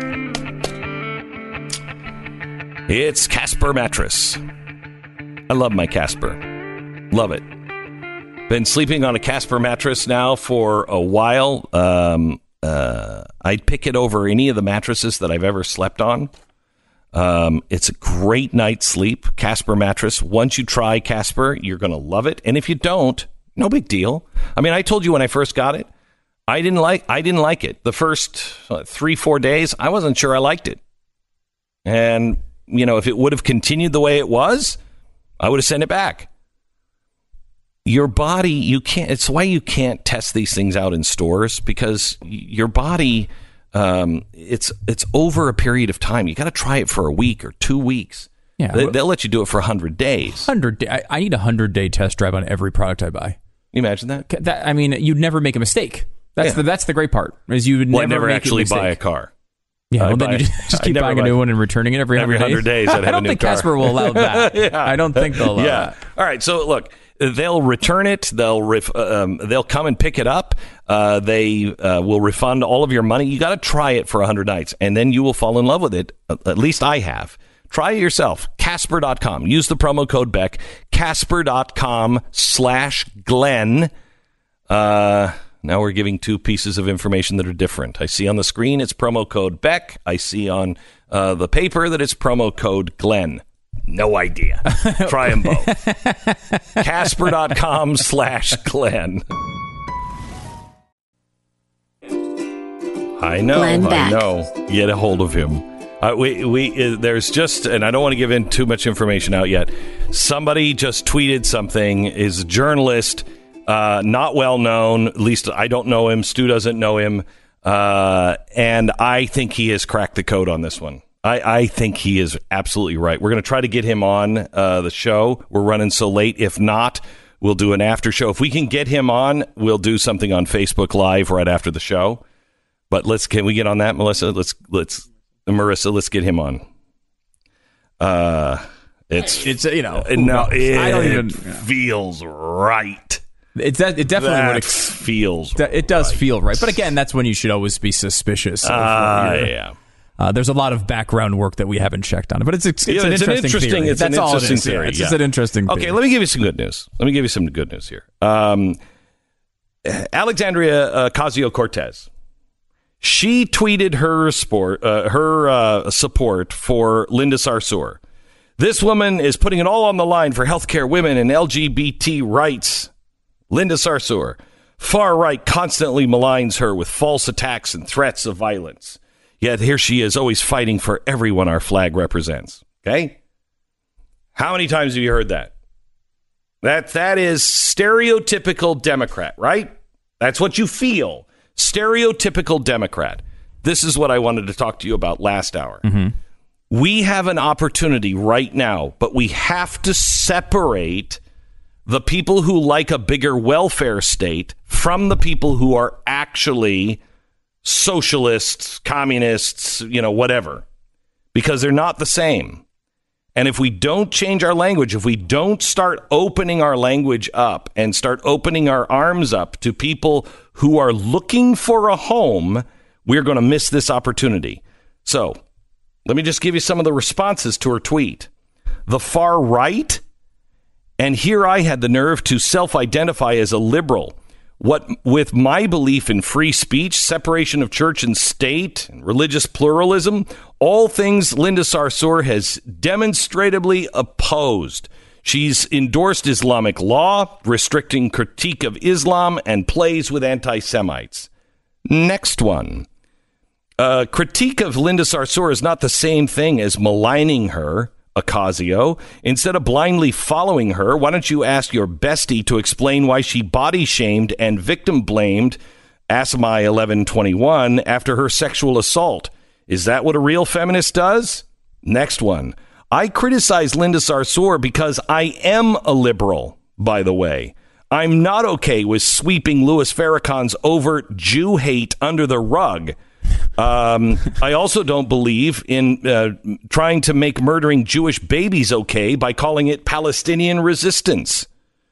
It's Casper Mattress. I love my Casper. Love it. Been sleeping on a Casper mattress now for a while. Um, uh, I'd pick it over any of the mattresses that I've ever slept on. Um, it's a great night's sleep. Casper mattress. Once you try Casper, you're going to love it. And if you don't, no big deal. I mean, I told you when I first got it, I didn't like, I didn't like it. The first uh, three, four days, I wasn't sure I liked it. And, you know, if it would have continued the way it was, I would have sent it back. Your body, you can't, it's why you can't test these things out in stores, because your body, um, it's it's over a period of time. You got to try it for a week or two weeks.
Yeah,
they, they'll let you do it for one hundred days.
one hundred day, I, I need a one hundred day test drive on every product I buy.
Can you imagine that?
that I mean, you'd never make a mistake. That's
Yeah.
the that's the great part, is you would
Well,
never,
I never
make
actually
a mistake.
buy a car.
Yeah,
I
well, then
buy-
you just, just
I
keep
never
buying a
buy-
new one and returning it every
Every
one hundred
hundred days, I'd have
I don't
a new
think
car.
Casper will allow that.
Yeah.
I don't think they'll allow
yeah.
that.
All right. So look, they'll return it. They'll ref- um, they'll come and pick it up. Uh, they uh, will refund all of your money. You got to try it for one hundred nights, and then you will fall in love with it. At least I have. Try it yourself. Casper dot com. Use the promo code Beck. Casper dot com slash Glenn. Uh, now we're giving two pieces of information that are different. I see on the screen it's promo code Beck. I see on uh, the paper that it's promo code Glenn. No idea. Try them both. Casper dot com slash Glenn. I know.
Glenn
I
Beck.
know. Get a hold of him. Uh, we we uh, there's just, and I don't want to give in too much information out yet. Somebody just tweeted something. Is a journalist, uh, not well known. At least I don't know him. Stu doesn't know him, uh, and I think he has cracked the code on this one. I, I think he is absolutely right. We're going to try to get him on uh, the show. We're running so late. If not, we'll do an after show. If we can get him on, we'll do something on Facebook Live right after the show. But let's can we get on that, Melissa? Let's let's Marissa. Let's get him on. Uh, it's
It's you know
no, it
I don't even
feels right.
It's that it definitely
that
would ex-
feels.
it does
right.
feel right. But again, that's when you should always be suspicious. Of
Ah,
what you're-
yeah.
Uh, there's a lot of background work that we haven't checked on it, but it's it's, it's,
Yeah,
an,
it's
interesting
an interesting.
theory.
It's
That's
an
all
interesting
it is. Yeah,
theory.
it's
yeah.
just an interesting.
Okay,
theory.
let me give you some good news. Let me give you some good news here. Um, Alexandria uh, Ocasio-Cortez. She tweeted her sport, uh, her uh, support for Linda Sarsour. This woman is putting it all on the line for healthcare, women, and L G B T rights. Linda Sarsour. Far right constantly maligns her with false attacks and threats of violence. Yet here she is, always fighting for everyone our flag represents. Okay? How many times have you heard that? That that is stereotypical Democrat, right? That's what you feel. Stereotypical Democrat. This is what I wanted to talk to you about last hour.
Mm-hmm.
We have an opportunity right now, but we have to separate the people who like a bigger welfare state from the people who are actually socialists, communists, you know, whatever, because they're not the same. And if we don't change our language, if we don't start opening our language up and start opening our arms up to people who are looking for a home, we're going to miss this opportunity. So let me just give you some of the responses to her tweet. The far right, and here I had the nerve to self-identify as a liberal. What with my belief in free speech, separation of church and state, and religious pluralism, all things Linda Sarsour has demonstrably opposed. She's endorsed Islamic law, restricting critique of Islam, and plays with anti-Semites. Next one. Uh, critique of Linda Sarsour is not the same thing as maligning her, Ocasio. Instead of blindly following her, why don't you ask your bestie to explain why she body shamed and victim blamed Asamai eleven twenty-one after her sexual assault? Is that what a real feminist does? Next one. I criticize Linda Sarsour because I am a liberal, by the way. I'm not okay with sweeping Louis Farrakhan's overt Jew hate under the rug. Um, I also don't believe in uh, trying to make murdering Jewish babies okay by calling it Palestinian resistance.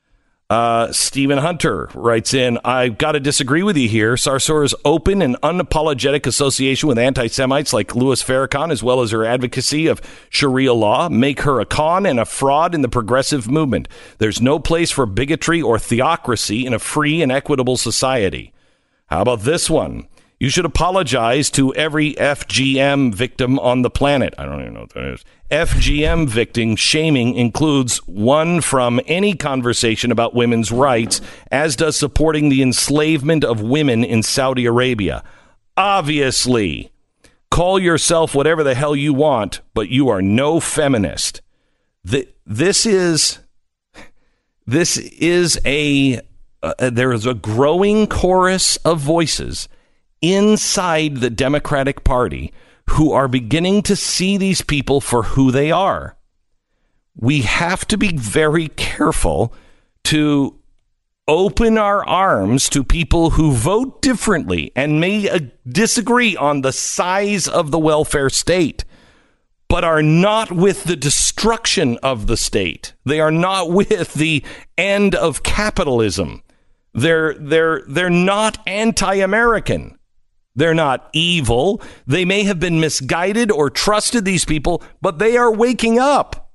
Uh, Stephen Hunter writes in, I've got to disagree with you here. Sarsour's open and unapologetic association with anti-Semites like Louis Farrakhan, as well as her advocacy of Sharia law, make her a con and a fraud in the progressive movement. There's no place for bigotry or theocracy in a free and equitable society. How about this one? You should apologize to every F G M victim on the planet. I don't even know what that is. F G M victim shaming includes one from any conversation about women's rights, as does supporting the enslavement of women in Saudi Arabia. Obviously, call yourself whatever the hell you want, but you are no feminist. The, this is this is a uh, there is a growing chorus of voices inside the Democratic Party who are beginning to see these people for who they are. We have to be very careful to open our arms to people who vote differently and may uh, disagree on the size of the welfare state, but are not with the destruction of the state. They are not with the end of capitalism. They're they're they're not anti-American. They're not evil. They may have been misguided or trusted these people, but they are waking up.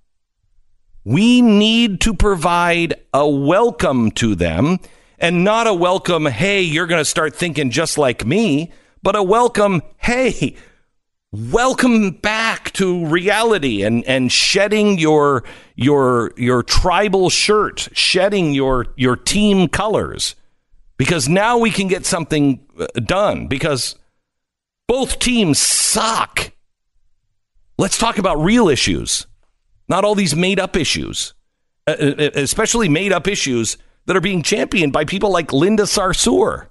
We need to provide a welcome to them, and not a welcome, hey, you're going to start thinking just like me, but a welcome, hey, welcome back to reality and, and shedding your your your tribal shirt, shedding your your team colors. Because now we can get something done, because both teams suck. Let's talk about real issues, not all these made up issues, uh, especially made up issues that are being championed by people like Linda Sarsour.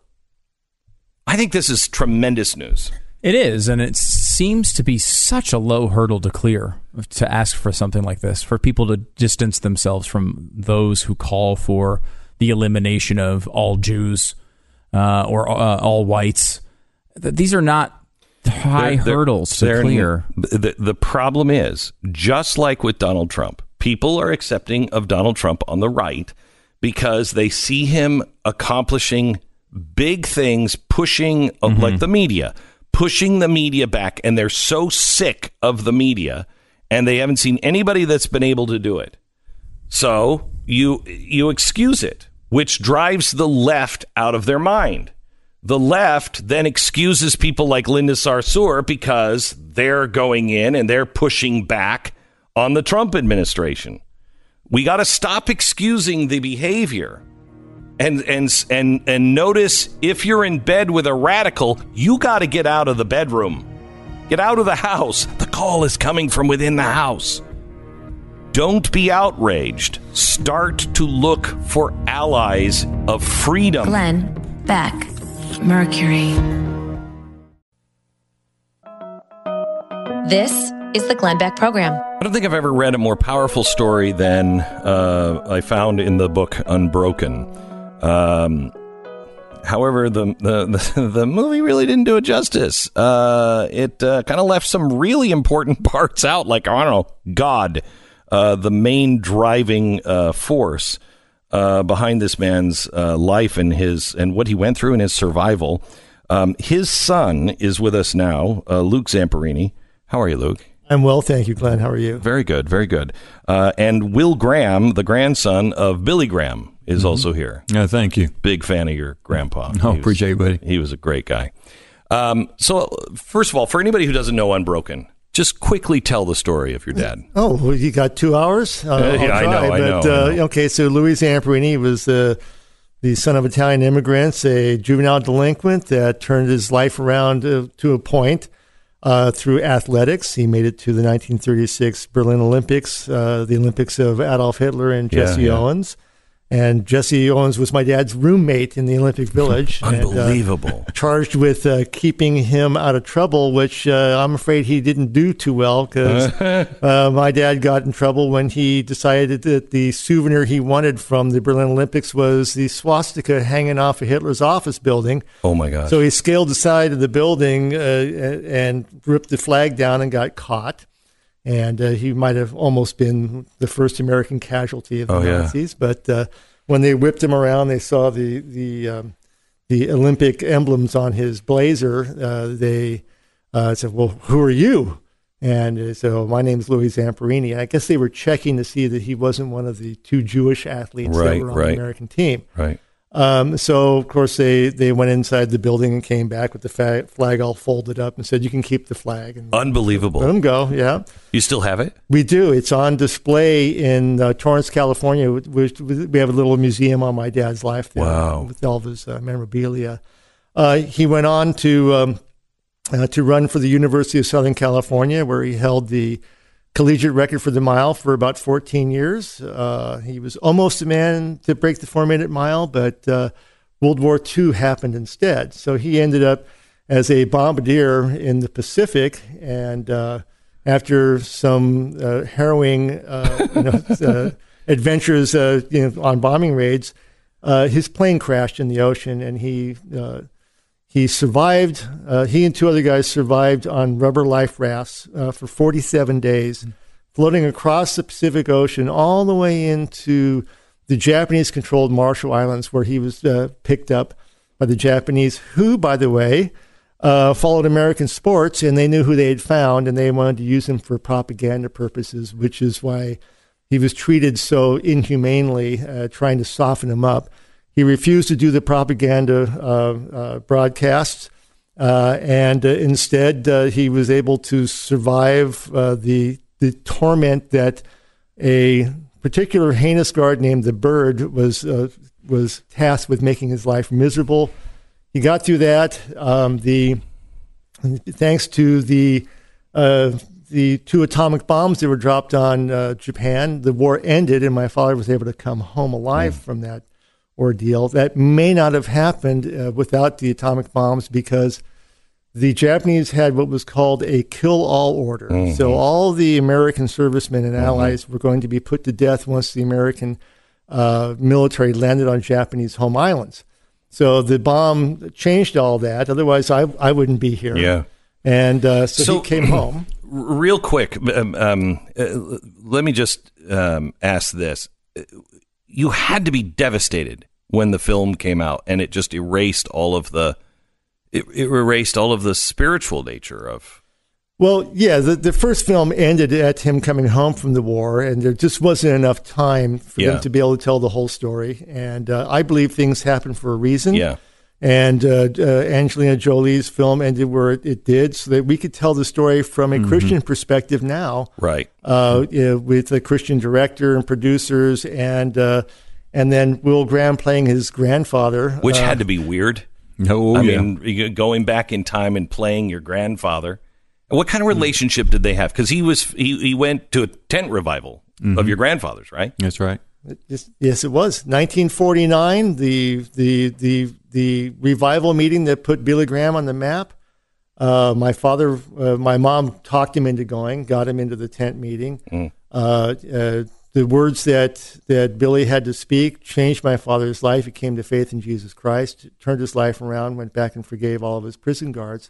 I think this is tremendous news.
It is, and it seems to be such a low hurdle to clear to ask for something like this, for people to distance themselves from those who call for the elimination of all Jews uh, or uh, all whites. These are not high they're, hurdles they're, to clear.
The, the problem is, just like with Donald Trump, people are accepting of Donald Trump on the right because they see him accomplishing big things, pushing, mm-hmm. like the media, pushing the media back. And they're so sick of the media, and they haven't seen anybody that's been able to do it. So you you excuse it, which drives the left out of their mind. The left then excuses people like Linda Sarsour because they're going in and they're pushing back on the Trump administration. We got to stop excusing the behavior and and and and notice, if you're in bed with a radical, you got to get out of the bedroom. Get out of the house. The call is coming from within the house. Don't be outraged. Start to look for allies of freedom.
Glenn Beck, Mercury. This is the Glenn Beck Program.
I don't think I've ever read a more powerful story than uh, I found in the book Unbroken. Um, however, the, the, the, the movie really didn't do it justice. Uh, it uh, kind of left some really important parts out, like, I don't know, God, uh, the main driving uh, force uh, behind this man's uh, life and his and what he went through and his survival. Um, his son is with us now, uh, Luke Zamperini. How are you, Luke?
I'm well, thank you, Glenn. How are you?
Very good, very good. Uh, and Will Graham, the grandson of Billy Graham, is mm-hmm. also here.
Yeah, thank you.
Big fan of your grandpa.
Oh, was, appreciate it, buddy.
He was a great guy. Um, so, first of all, for anybody who doesn't know Unbroken, just quickly tell the story of your dad.
Oh, well, you got two hours? Uh,
uh, yeah, I know, I know,
but, uh,
I know.
Okay, so Louis Zamperini was uh, the son of Italian immigrants, a juvenile delinquent that turned his life around uh, to a point. Uh, through athletics, he made it to the nineteen thirty-six Berlin Olympics, uh, the Olympics of Adolf Hitler and Jesse
yeah, yeah.
Owens. And Jesse Owens was my dad's roommate in the Olympic Village.
Unbelievable.
And, uh, charged with uh, keeping him out of trouble, which uh, I'm afraid he didn't do too well, because uh, my dad got in trouble when he decided that the souvenir he wanted from the Berlin Olympics was the swastika hanging off of Hitler's office building.
Oh, my gosh.
So he scaled the side of the building uh, and ripped the flag down and got caught. And uh, he might have almost been the first American casualty of the
oh,
Nazis.
Yeah.
But uh, when they whipped him around, they saw the the um, the Olympic emblems on his blazer. Uh, they uh, said, "Well, who are you?" And so, my name is Louis Zamperini. And I guess they were checking to see that he wasn't one of the two Jewish athletes
right,
that were on
right.
the American team.
Right.
Um, so, of course, they, they went inside the building and came back with the fa- flag all folded up and said, "You can keep the flag." And
unbelievable.
Let them go, yeah.
You still have it?
We do. It's on display in uh, Torrance, California. We, we have a little museum on my dad's life there.
Wow.
With all of his uh, memorabilia. Uh, he went on to um, uh, to run for the University of Southern California, where he held the collegiate record for the mile for about fourteen years. Uh, he was almost a man to break the four-minute mile, but uh, World War Two happened instead. So he ended up as a bombardier in the Pacific, and uh, after some uh, harrowing uh, you know, uh, adventures uh, you know, on bombing raids, uh, his plane crashed in the ocean, and he uh, he survived. Uh, he and two other guys survived on rubber life rafts uh, for forty-seven days, floating across the Pacific Ocean all the way into the Japanese-controlled Marshall Islands, where he was uh, picked up by the Japanese, who, by the way, uh, followed American sports, and they knew who they had found, and they wanted to use him for propaganda purposes, which is why he was treated so inhumanely, uh, trying to soften him up. He refused to do the propaganda uh, uh, broadcasts, uh, and uh, instead uh, he was able to survive uh, the the torment that a particular heinous guard named the Bird was uh, was tasked with making his life miserable. He got through that. Um, the thanks to the uh, the two atomic bombs that were dropped on uh, Japan, the war ended, and my father was able to come home alive mm. from that ordeal. That may not have happened uh, without the atomic bombs, because the Japanese had what was called a kill-all order. Mm-hmm. So all the American servicemen and allies mm-hmm. were going to be put to death once the American uh, military landed on Japanese home islands. So the bomb changed all that. Otherwise, I I wouldn't be here.
Yeah.
And uh, so,
so
he came home.
Real quick, um, um, uh, let me just um, ask this. You had to be devastated when the film came out, and it just erased all of the it, it erased all of the spiritual nature of.
Well, yeah, the, the first film ended at him coming home from the war, and there just wasn't enough time for
yeah.
them to be able to tell the whole story. And uh, I believe things happen for a reason.
Yeah.
And uh, uh, Angelina Jolie's film ended where it, it did, so that we could tell the story from a mm-hmm. Christian perspective now.
Right.
Uh, you know, with a Christian director and producers, and uh, and then Will Graham playing his grandfather.
Which
uh,
had to be weird.
No,
I
yeah.
mean, going back in time and playing your grandfather. What kind of relationship did they have? Because he was he, he went to a tent revival mm-hmm. of your grandfather's, right?
That's right.
Yes, yes, it was nineteen forty-nine. The the the the revival meeting that put Billy Graham on the map. Uh, my father, uh, my mom talked him into going, got him into the tent meeting. Mm. Uh, uh, the words that, that Billy had to speak changed my father's life. He came to faith in Jesus Christ, turned his life around, went back and forgave all of his prison guards.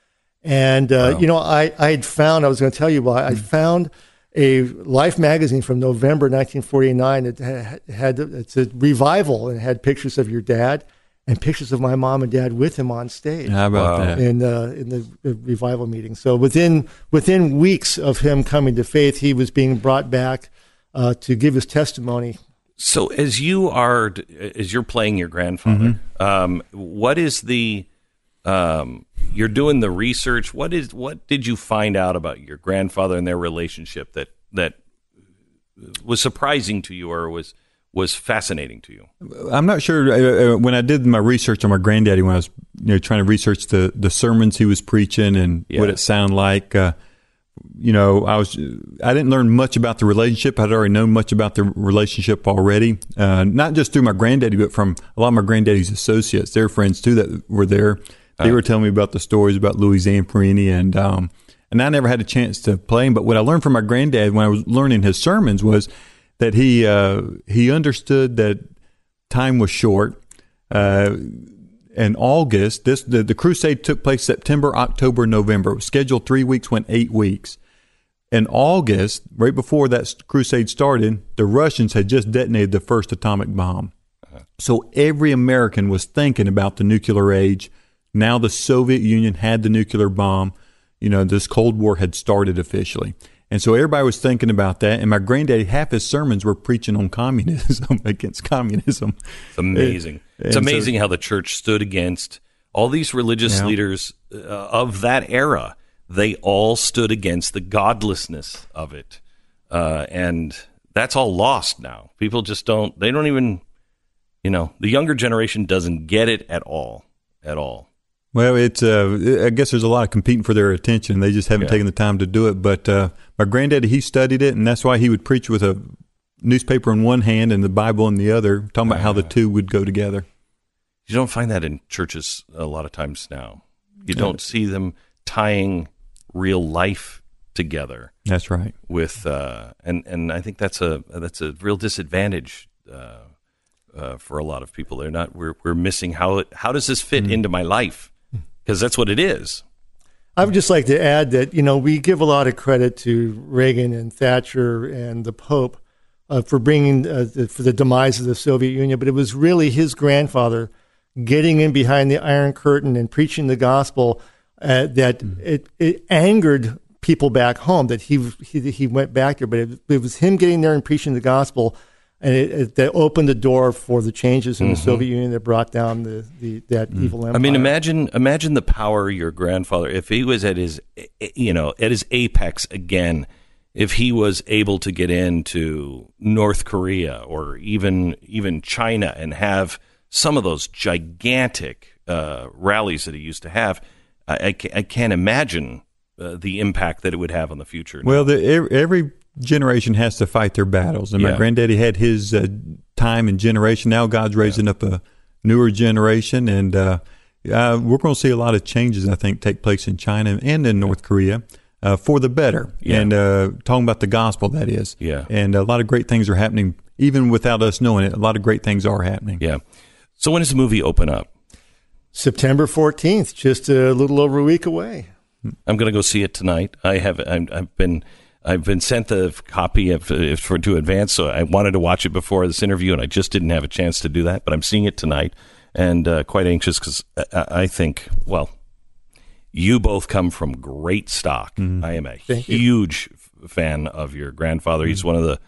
And, uh, wow. you know, I, I had found, I was going to tell you why, I found a Life magazine from November nineteen forty-nine. It had, it's a revival, and it had pictures of your dad and pictures of my mom and dad with him on stage.
How about wow. that?
In, uh, in the, the revival meeting. So within within weeks of him coming to faith, he was being brought back uh, to give his testimony.
So as you are, as you're playing your grandfather, mm-hmm. um, what is the, um, you're doing the research. What is, what did you find out about your grandfather and their relationship that, that was surprising to you or was, was fascinating to you?
I'm not sure. Uh, when I did my research on my granddaddy, when I was you know trying to research the, the sermons he was preaching and yeah. what it sounded like, uh, you know, I was I didn't learn much about the relationship. I'd already known much about the relationship already, uh, not just through my granddaddy, but from a lot of my granddaddy's associates, their friends too that were there. They uh, were telling me about the stories about Louis Zamperini, and um, and I never had a chance to play him. But what I learned from my granddad when I was learning his sermons was that he uh, he understood that time was short. Uh, in August, this the, the crusade took place September, October, November. It was scheduled three weeks, went eight weeks. In August, right before that crusade started, the Russians had just detonated the first atomic bomb. Uh-huh. So every American was thinking about the nuclear age. Now the Soviet Union had the nuclear bomb. You know, this Cold War had started officially. And so everybody was thinking about that. And my granddaddy, half his sermons were preaching on communism, against communism.
It's amazing. And, it's amazing so, how the church stood against all these religious yeah. leaders uh, of that era. They all stood against the godlessness of it. Uh, and that's all lost now. People just don't, they don't even, you know, the younger generation doesn't get it at all, at all.
Well, it's. Uh, I guess there's a lot of competing for their attention. They just haven't yeah. taken the time to do it. But uh, my granddaddy, he studied it, and that's why he would preach with a newspaper in one hand and the Bible in the other, talking about uh, how the two would go together.
You don't find that in churches a lot of times now. You don't yeah. see them tying real life together.
That's right.
With uh, and and I think that's a that's a real disadvantage. Uh, uh, for a lot of people, they're not. We're we're missing how it, how does this fit mm. into my life? Because that's what it is.
I would just like to add that, you know, we give a lot of credit to Reagan and Thatcher and the Pope uh, for bringing, uh, the, for the demise of the Soviet Union, but it was really his grandfather getting in behind the Iron Curtain and preaching the gospel uh, that mm. it, it angered people back home, that he he, he went back there. But it, it was him getting there and preaching the gospel, and it, it, that opened the door for the changes in mm-hmm. the Soviet Union that brought down the, the that mm. evil empire.
I mean, imagine imagine the power your grandfather, if he was at his, you know, at his apex again, if he was able to get into North Korea or even even China and have some of those gigantic uh, rallies that he used to have. I, I, I can't imagine uh, the impact that it would have on the future.
Well, the, every generation has to fight their battles. And yeah. my granddaddy had his uh, time and generation. Now God's raising yeah. up a newer generation. And uh, uh, we're going to see a lot of changes, I think, take place in China and in North Korea uh, for the better. Yeah. And uh, talking about the gospel, that is.
Yeah.
And a lot of great things are happening, even without us knowing it. A lot of great things are happening.
Yeah. So when does the movie open up?
September fourteenth, just a little over a week away.
I'm going to go see it tonight. I have. I'm, I've been. I've been sent the copy of for to advance, so I wanted to watch it before this interview, and I just didn't have a chance to do that. But I'm seeing it tonight, and uh, quite anxious because I, I think, well, you both come from great stock. Mm-hmm. I am a Thank huge you. fan of your grandfather. Mm-hmm. He's one of the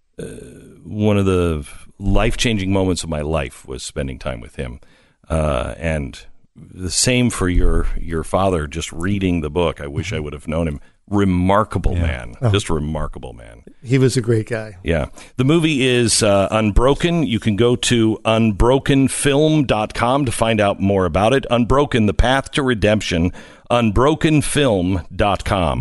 uh, one of the life changing moments of my life was spending time with him. Uh, and the same for your your father, just reading the book. I wish I would have known him. Remarkable yeah. man. Oh. Just remarkable man.
He was a great guy.
Yeah. The movie is uh, Unbroken. You can go to unbroken film dot com to find out more about it. Unbroken, The Path to Redemption. unbroken film dot com.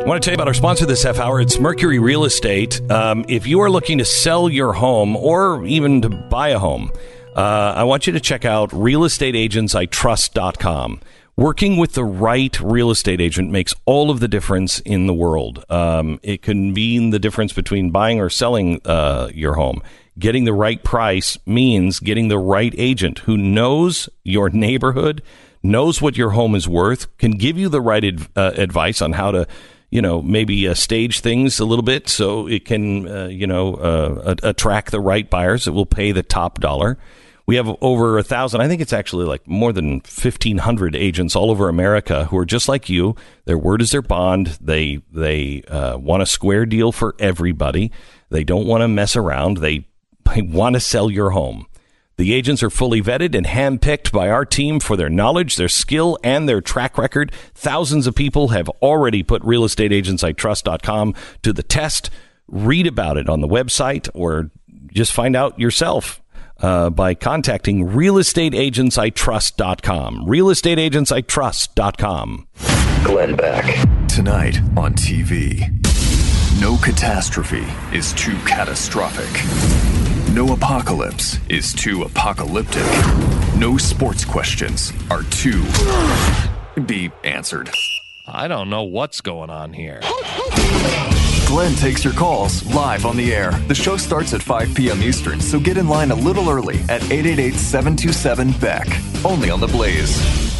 want to tell you about our sponsor this half hour. It's Mercury Real Estate. Um, if you are looking to sell your home or even to buy a home, uh, I want you to check out real estate agents I trust dot com. Working with the right real estate agent makes all of the difference in the world. Um, it can mean the difference between buying or selling uh, your home. Getting the right price means getting the right agent who knows your neighborhood, knows what your home is worth, can give you the right adv- uh, advice on how to, you know, maybe uh, stage things a little bit so it can, uh, you know, uh, attract the right buyers that will pay the top dollar. We have over a thousand, I think it's actually like more than fifteen hundred agents all over America who are just like you. Their word is their bond. They they uh, want a square deal for everybody. They don't want to mess around. They, they want to sell your home. The agents are fully vetted and handpicked by our team for their knowledge, their skill, and their track record. Thousands of people have already put real estate agents I trust dot com to the test. Read about it on the website or just find out yourself. Uh, by contacting real estate agents I trust dot com. real estate agents I trust dot com.
Glenn Beck. Tonight on T V. No catastrophe is too catastrophic. No apocalypse is too apocalyptic. No sports questions are too be answered.
I don't know what's going on here.
Glenn takes your calls live on the air. The show starts at five p.m. Eastern, so get in line a little early at eight eight eight, seven two seven, B E C K. Only on The Blaze.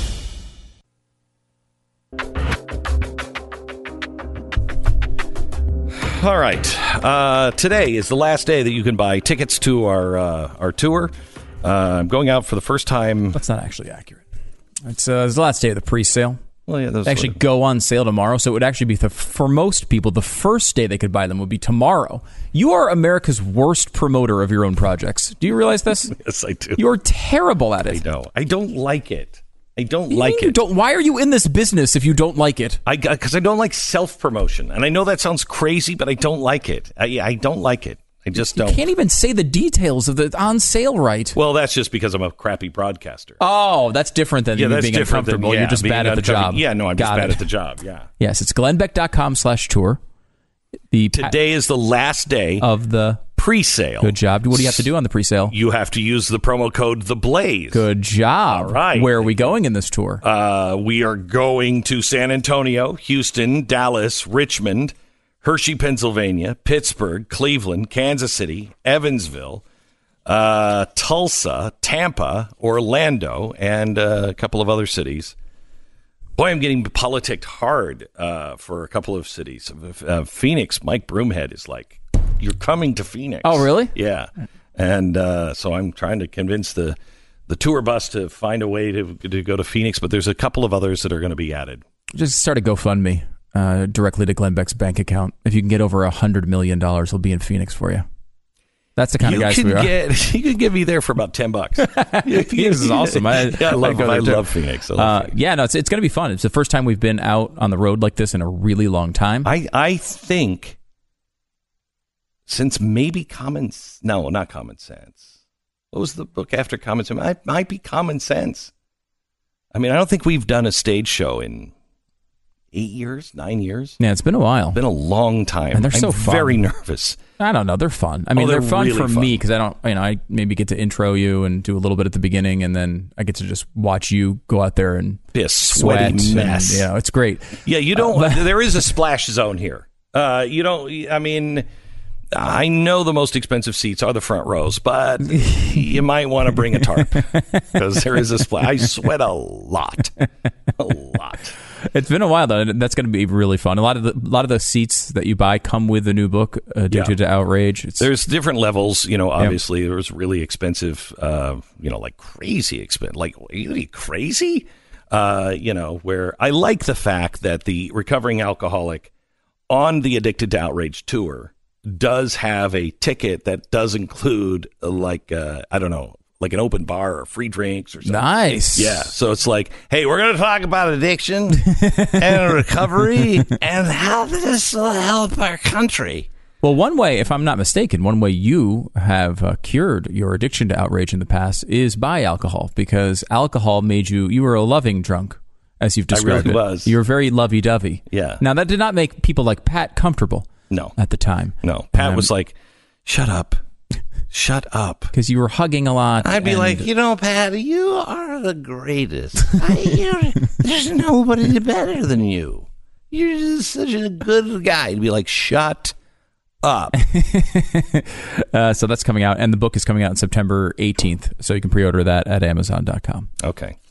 All right. Uh, today is the last day that you can buy tickets to our uh, our tour. Uh, I'm going out for the first time.
That's not actually accurate. It's, uh, it's the last day of the pre-sale.
Well, yeah, those
they actually go on sale tomorrow, so it would actually be, the, for most people, the first day they could buy them would be tomorrow. You are America's worst promoter of your own projects. Do you realize this?
Yes, I do.
You're terrible at it.
I know. I don't like it. I don't
you
like
mean
it.
You don't, why are you in this business if you don't like it?
I Because I don't like self-promotion. And I know that sounds crazy, but I don't like it. I, I don't like it. I just
you
don't.
You can't even say the details of the on sale right.
Well, that's just because I'm a crappy broadcaster.
Oh, that's different than
yeah,
you
that's
being uncomfortable.
Than, yeah,
You're just bad at the job.
Yeah, no, I'm
Got
just bad
it.
at the job. Yeah.
Yes, it's glennbeck.com slash tour. The
Today is the last day
of the
pre-sale.
Good job. What do you have to do on the pre-sale?
You have to use the promo code The Blaze.
Good job.
All right.
Where are we going in this tour?
Uh, we are going to San Antonio, Houston, Dallas, Richmond, Hershey, Pennsylvania, Pittsburgh, Cleveland, Kansas City, Evansville, uh, Tulsa, Tampa, Orlando, and uh, a couple of other cities. Boy, I'm getting politicked hard uh, for a couple of cities. Uh, Phoenix, Mike Broomhead is like, you're coming to Phoenix.
Oh, really?
Yeah. And uh, so I'm trying to convince the, the tour bus to find a way to, to go to Phoenix, but there's a couple of others that are going to be added.
Just start a GoFundMe uh, directly to Glenn Beck's bank account. If you can get over one hundred million dollars, he'll be in Phoenix for you. That's the kind
you
of guys
can
we are.
Get, you could get me there for about ten bucks.
Phoenix is awesome. I,
yeah, I love, I
I
love Phoenix. I love
uh,
Phoenix.
Yeah, no, it's it's going to be fun. It's the first time we've been out on the road like this in a really long time.
I, I think since maybe Common... No, not Common Sense. What was the book after Common Sense? It might be Common Sense. I mean, I don't think we've done a stage show in eight years, nine years.
Yeah, it's been a while.
It's been a long time.
And they're
I'm
so fun.
very nervous.
I don't know. They're fun. I mean,
oh,
they're,
they're
fun
really
for
fun.
me because I don't, you know, I maybe get to intro you and do a little bit at the beginning, and then I get to just watch you go out there and
be a sweaty
sweat
mess.
And, you know, it's great.
Yeah, you don't.
Uh,
there is a splash zone here. Uh, you don't. I mean, I know the most expensive seats are the front rows, but you might want to bring a tarp because there is a splash. I sweat a lot, a lot.
It's been a while though, and that's going to be really fun. A lot of the a lot of the seats that you buy come with the new book, Addicted
Yeah.
to Outrage. It's,
There's different levels, you know. Obviously, yeah. There's really expensive, uh, you know, like crazy expensive. Like, are you crazy? Uh, you know, where I like the fact that the recovering alcoholic on the Addicted to Outrage tour does have a ticket that does include, uh, like, uh, I don't know, like an open bar or free drinks or something.
Nice.
Yeah. So it's like, hey, we're going to talk about addiction and recovery and how this will help our country.
Well, one way, if I'm not mistaken, one way you have uh, cured your addiction to outrage in the past is by alcohol, because alcohol made you, you were a loving drunk. as you've described
I really
it.
was.
You were very lovey-dovey.
Yeah.
Now, that did not make people like Pat comfortable.
No.
At the time.
No. Pat
Um,
was like, shut up. Shut up.
Because you were hugging a lot.
I'd be
and-
like, you know, Pat, you are the greatest. I, you're, there's nobody better than you. You're just such a good guy. He'd be like, shut up.
uh, so that's coming out. And the book is coming out on September eighteenth. So you can pre-order that at amazon dot com.
Okay.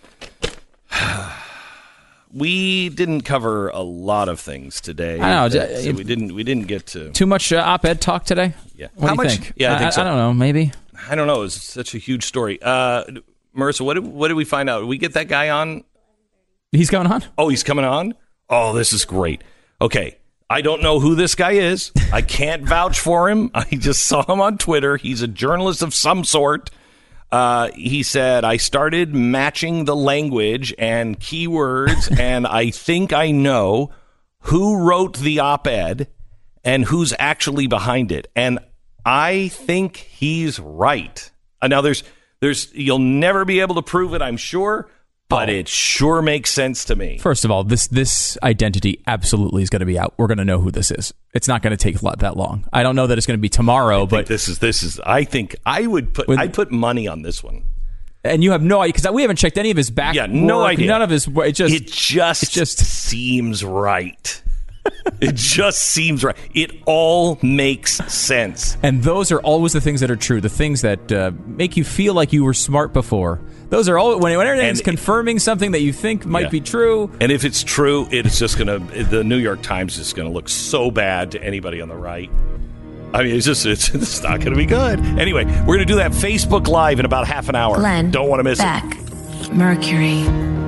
We didn't cover a lot of things today.
I know.
that- so we didn't. We didn't get to
Too much uh, op-ed talk today?
Yeah.
What
How
do you
much?
think?
Yeah, I think so.
I don't know. Maybe.
I don't know. It's such a huge story. Uh, Marissa, what did what did we find out? Did we get that guy on?
He's coming on?
Oh, he's coming on? Oh, this is great. Okay. I don't know who this guy is. I can't vouch for him. I just saw him on Twitter. He's a journalist of some sort. Uh, he said, I started matching the language and keywords, and I think I know who wrote the op-ed and who's actually behind it. And I think he's right. Uh, now, there's, there's, you'll never be able to prove it, I'm sure, but it sure makes sense to me.
First of all, this this identity absolutely is going to be out. We're going to know who this is. It's not going to take that long. I don't know that it's going to be tomorrow, but
this is this is. I think I would put. I put money on this one.
And you have no idea because we haven't checked any of his back.
Yeah, no
work,
idea.
None of his. It just.
It just. It just seems right. It just seems right. It all makes sense.
And those are always the things that are true. The things that uh, make you feel like you were smart before. Those are all when everything's confirming something that you think might
Yeah.
be true.
And if it's true, it's just going to, the New York Times is going to look so bad to anybody on the right. I mean, it's just, it's, it's not going to be good. Anyway, we're going to do that Facebook Live in about half an hour.
Glenn
Don't want to miss
Beck,
it.
Mercury.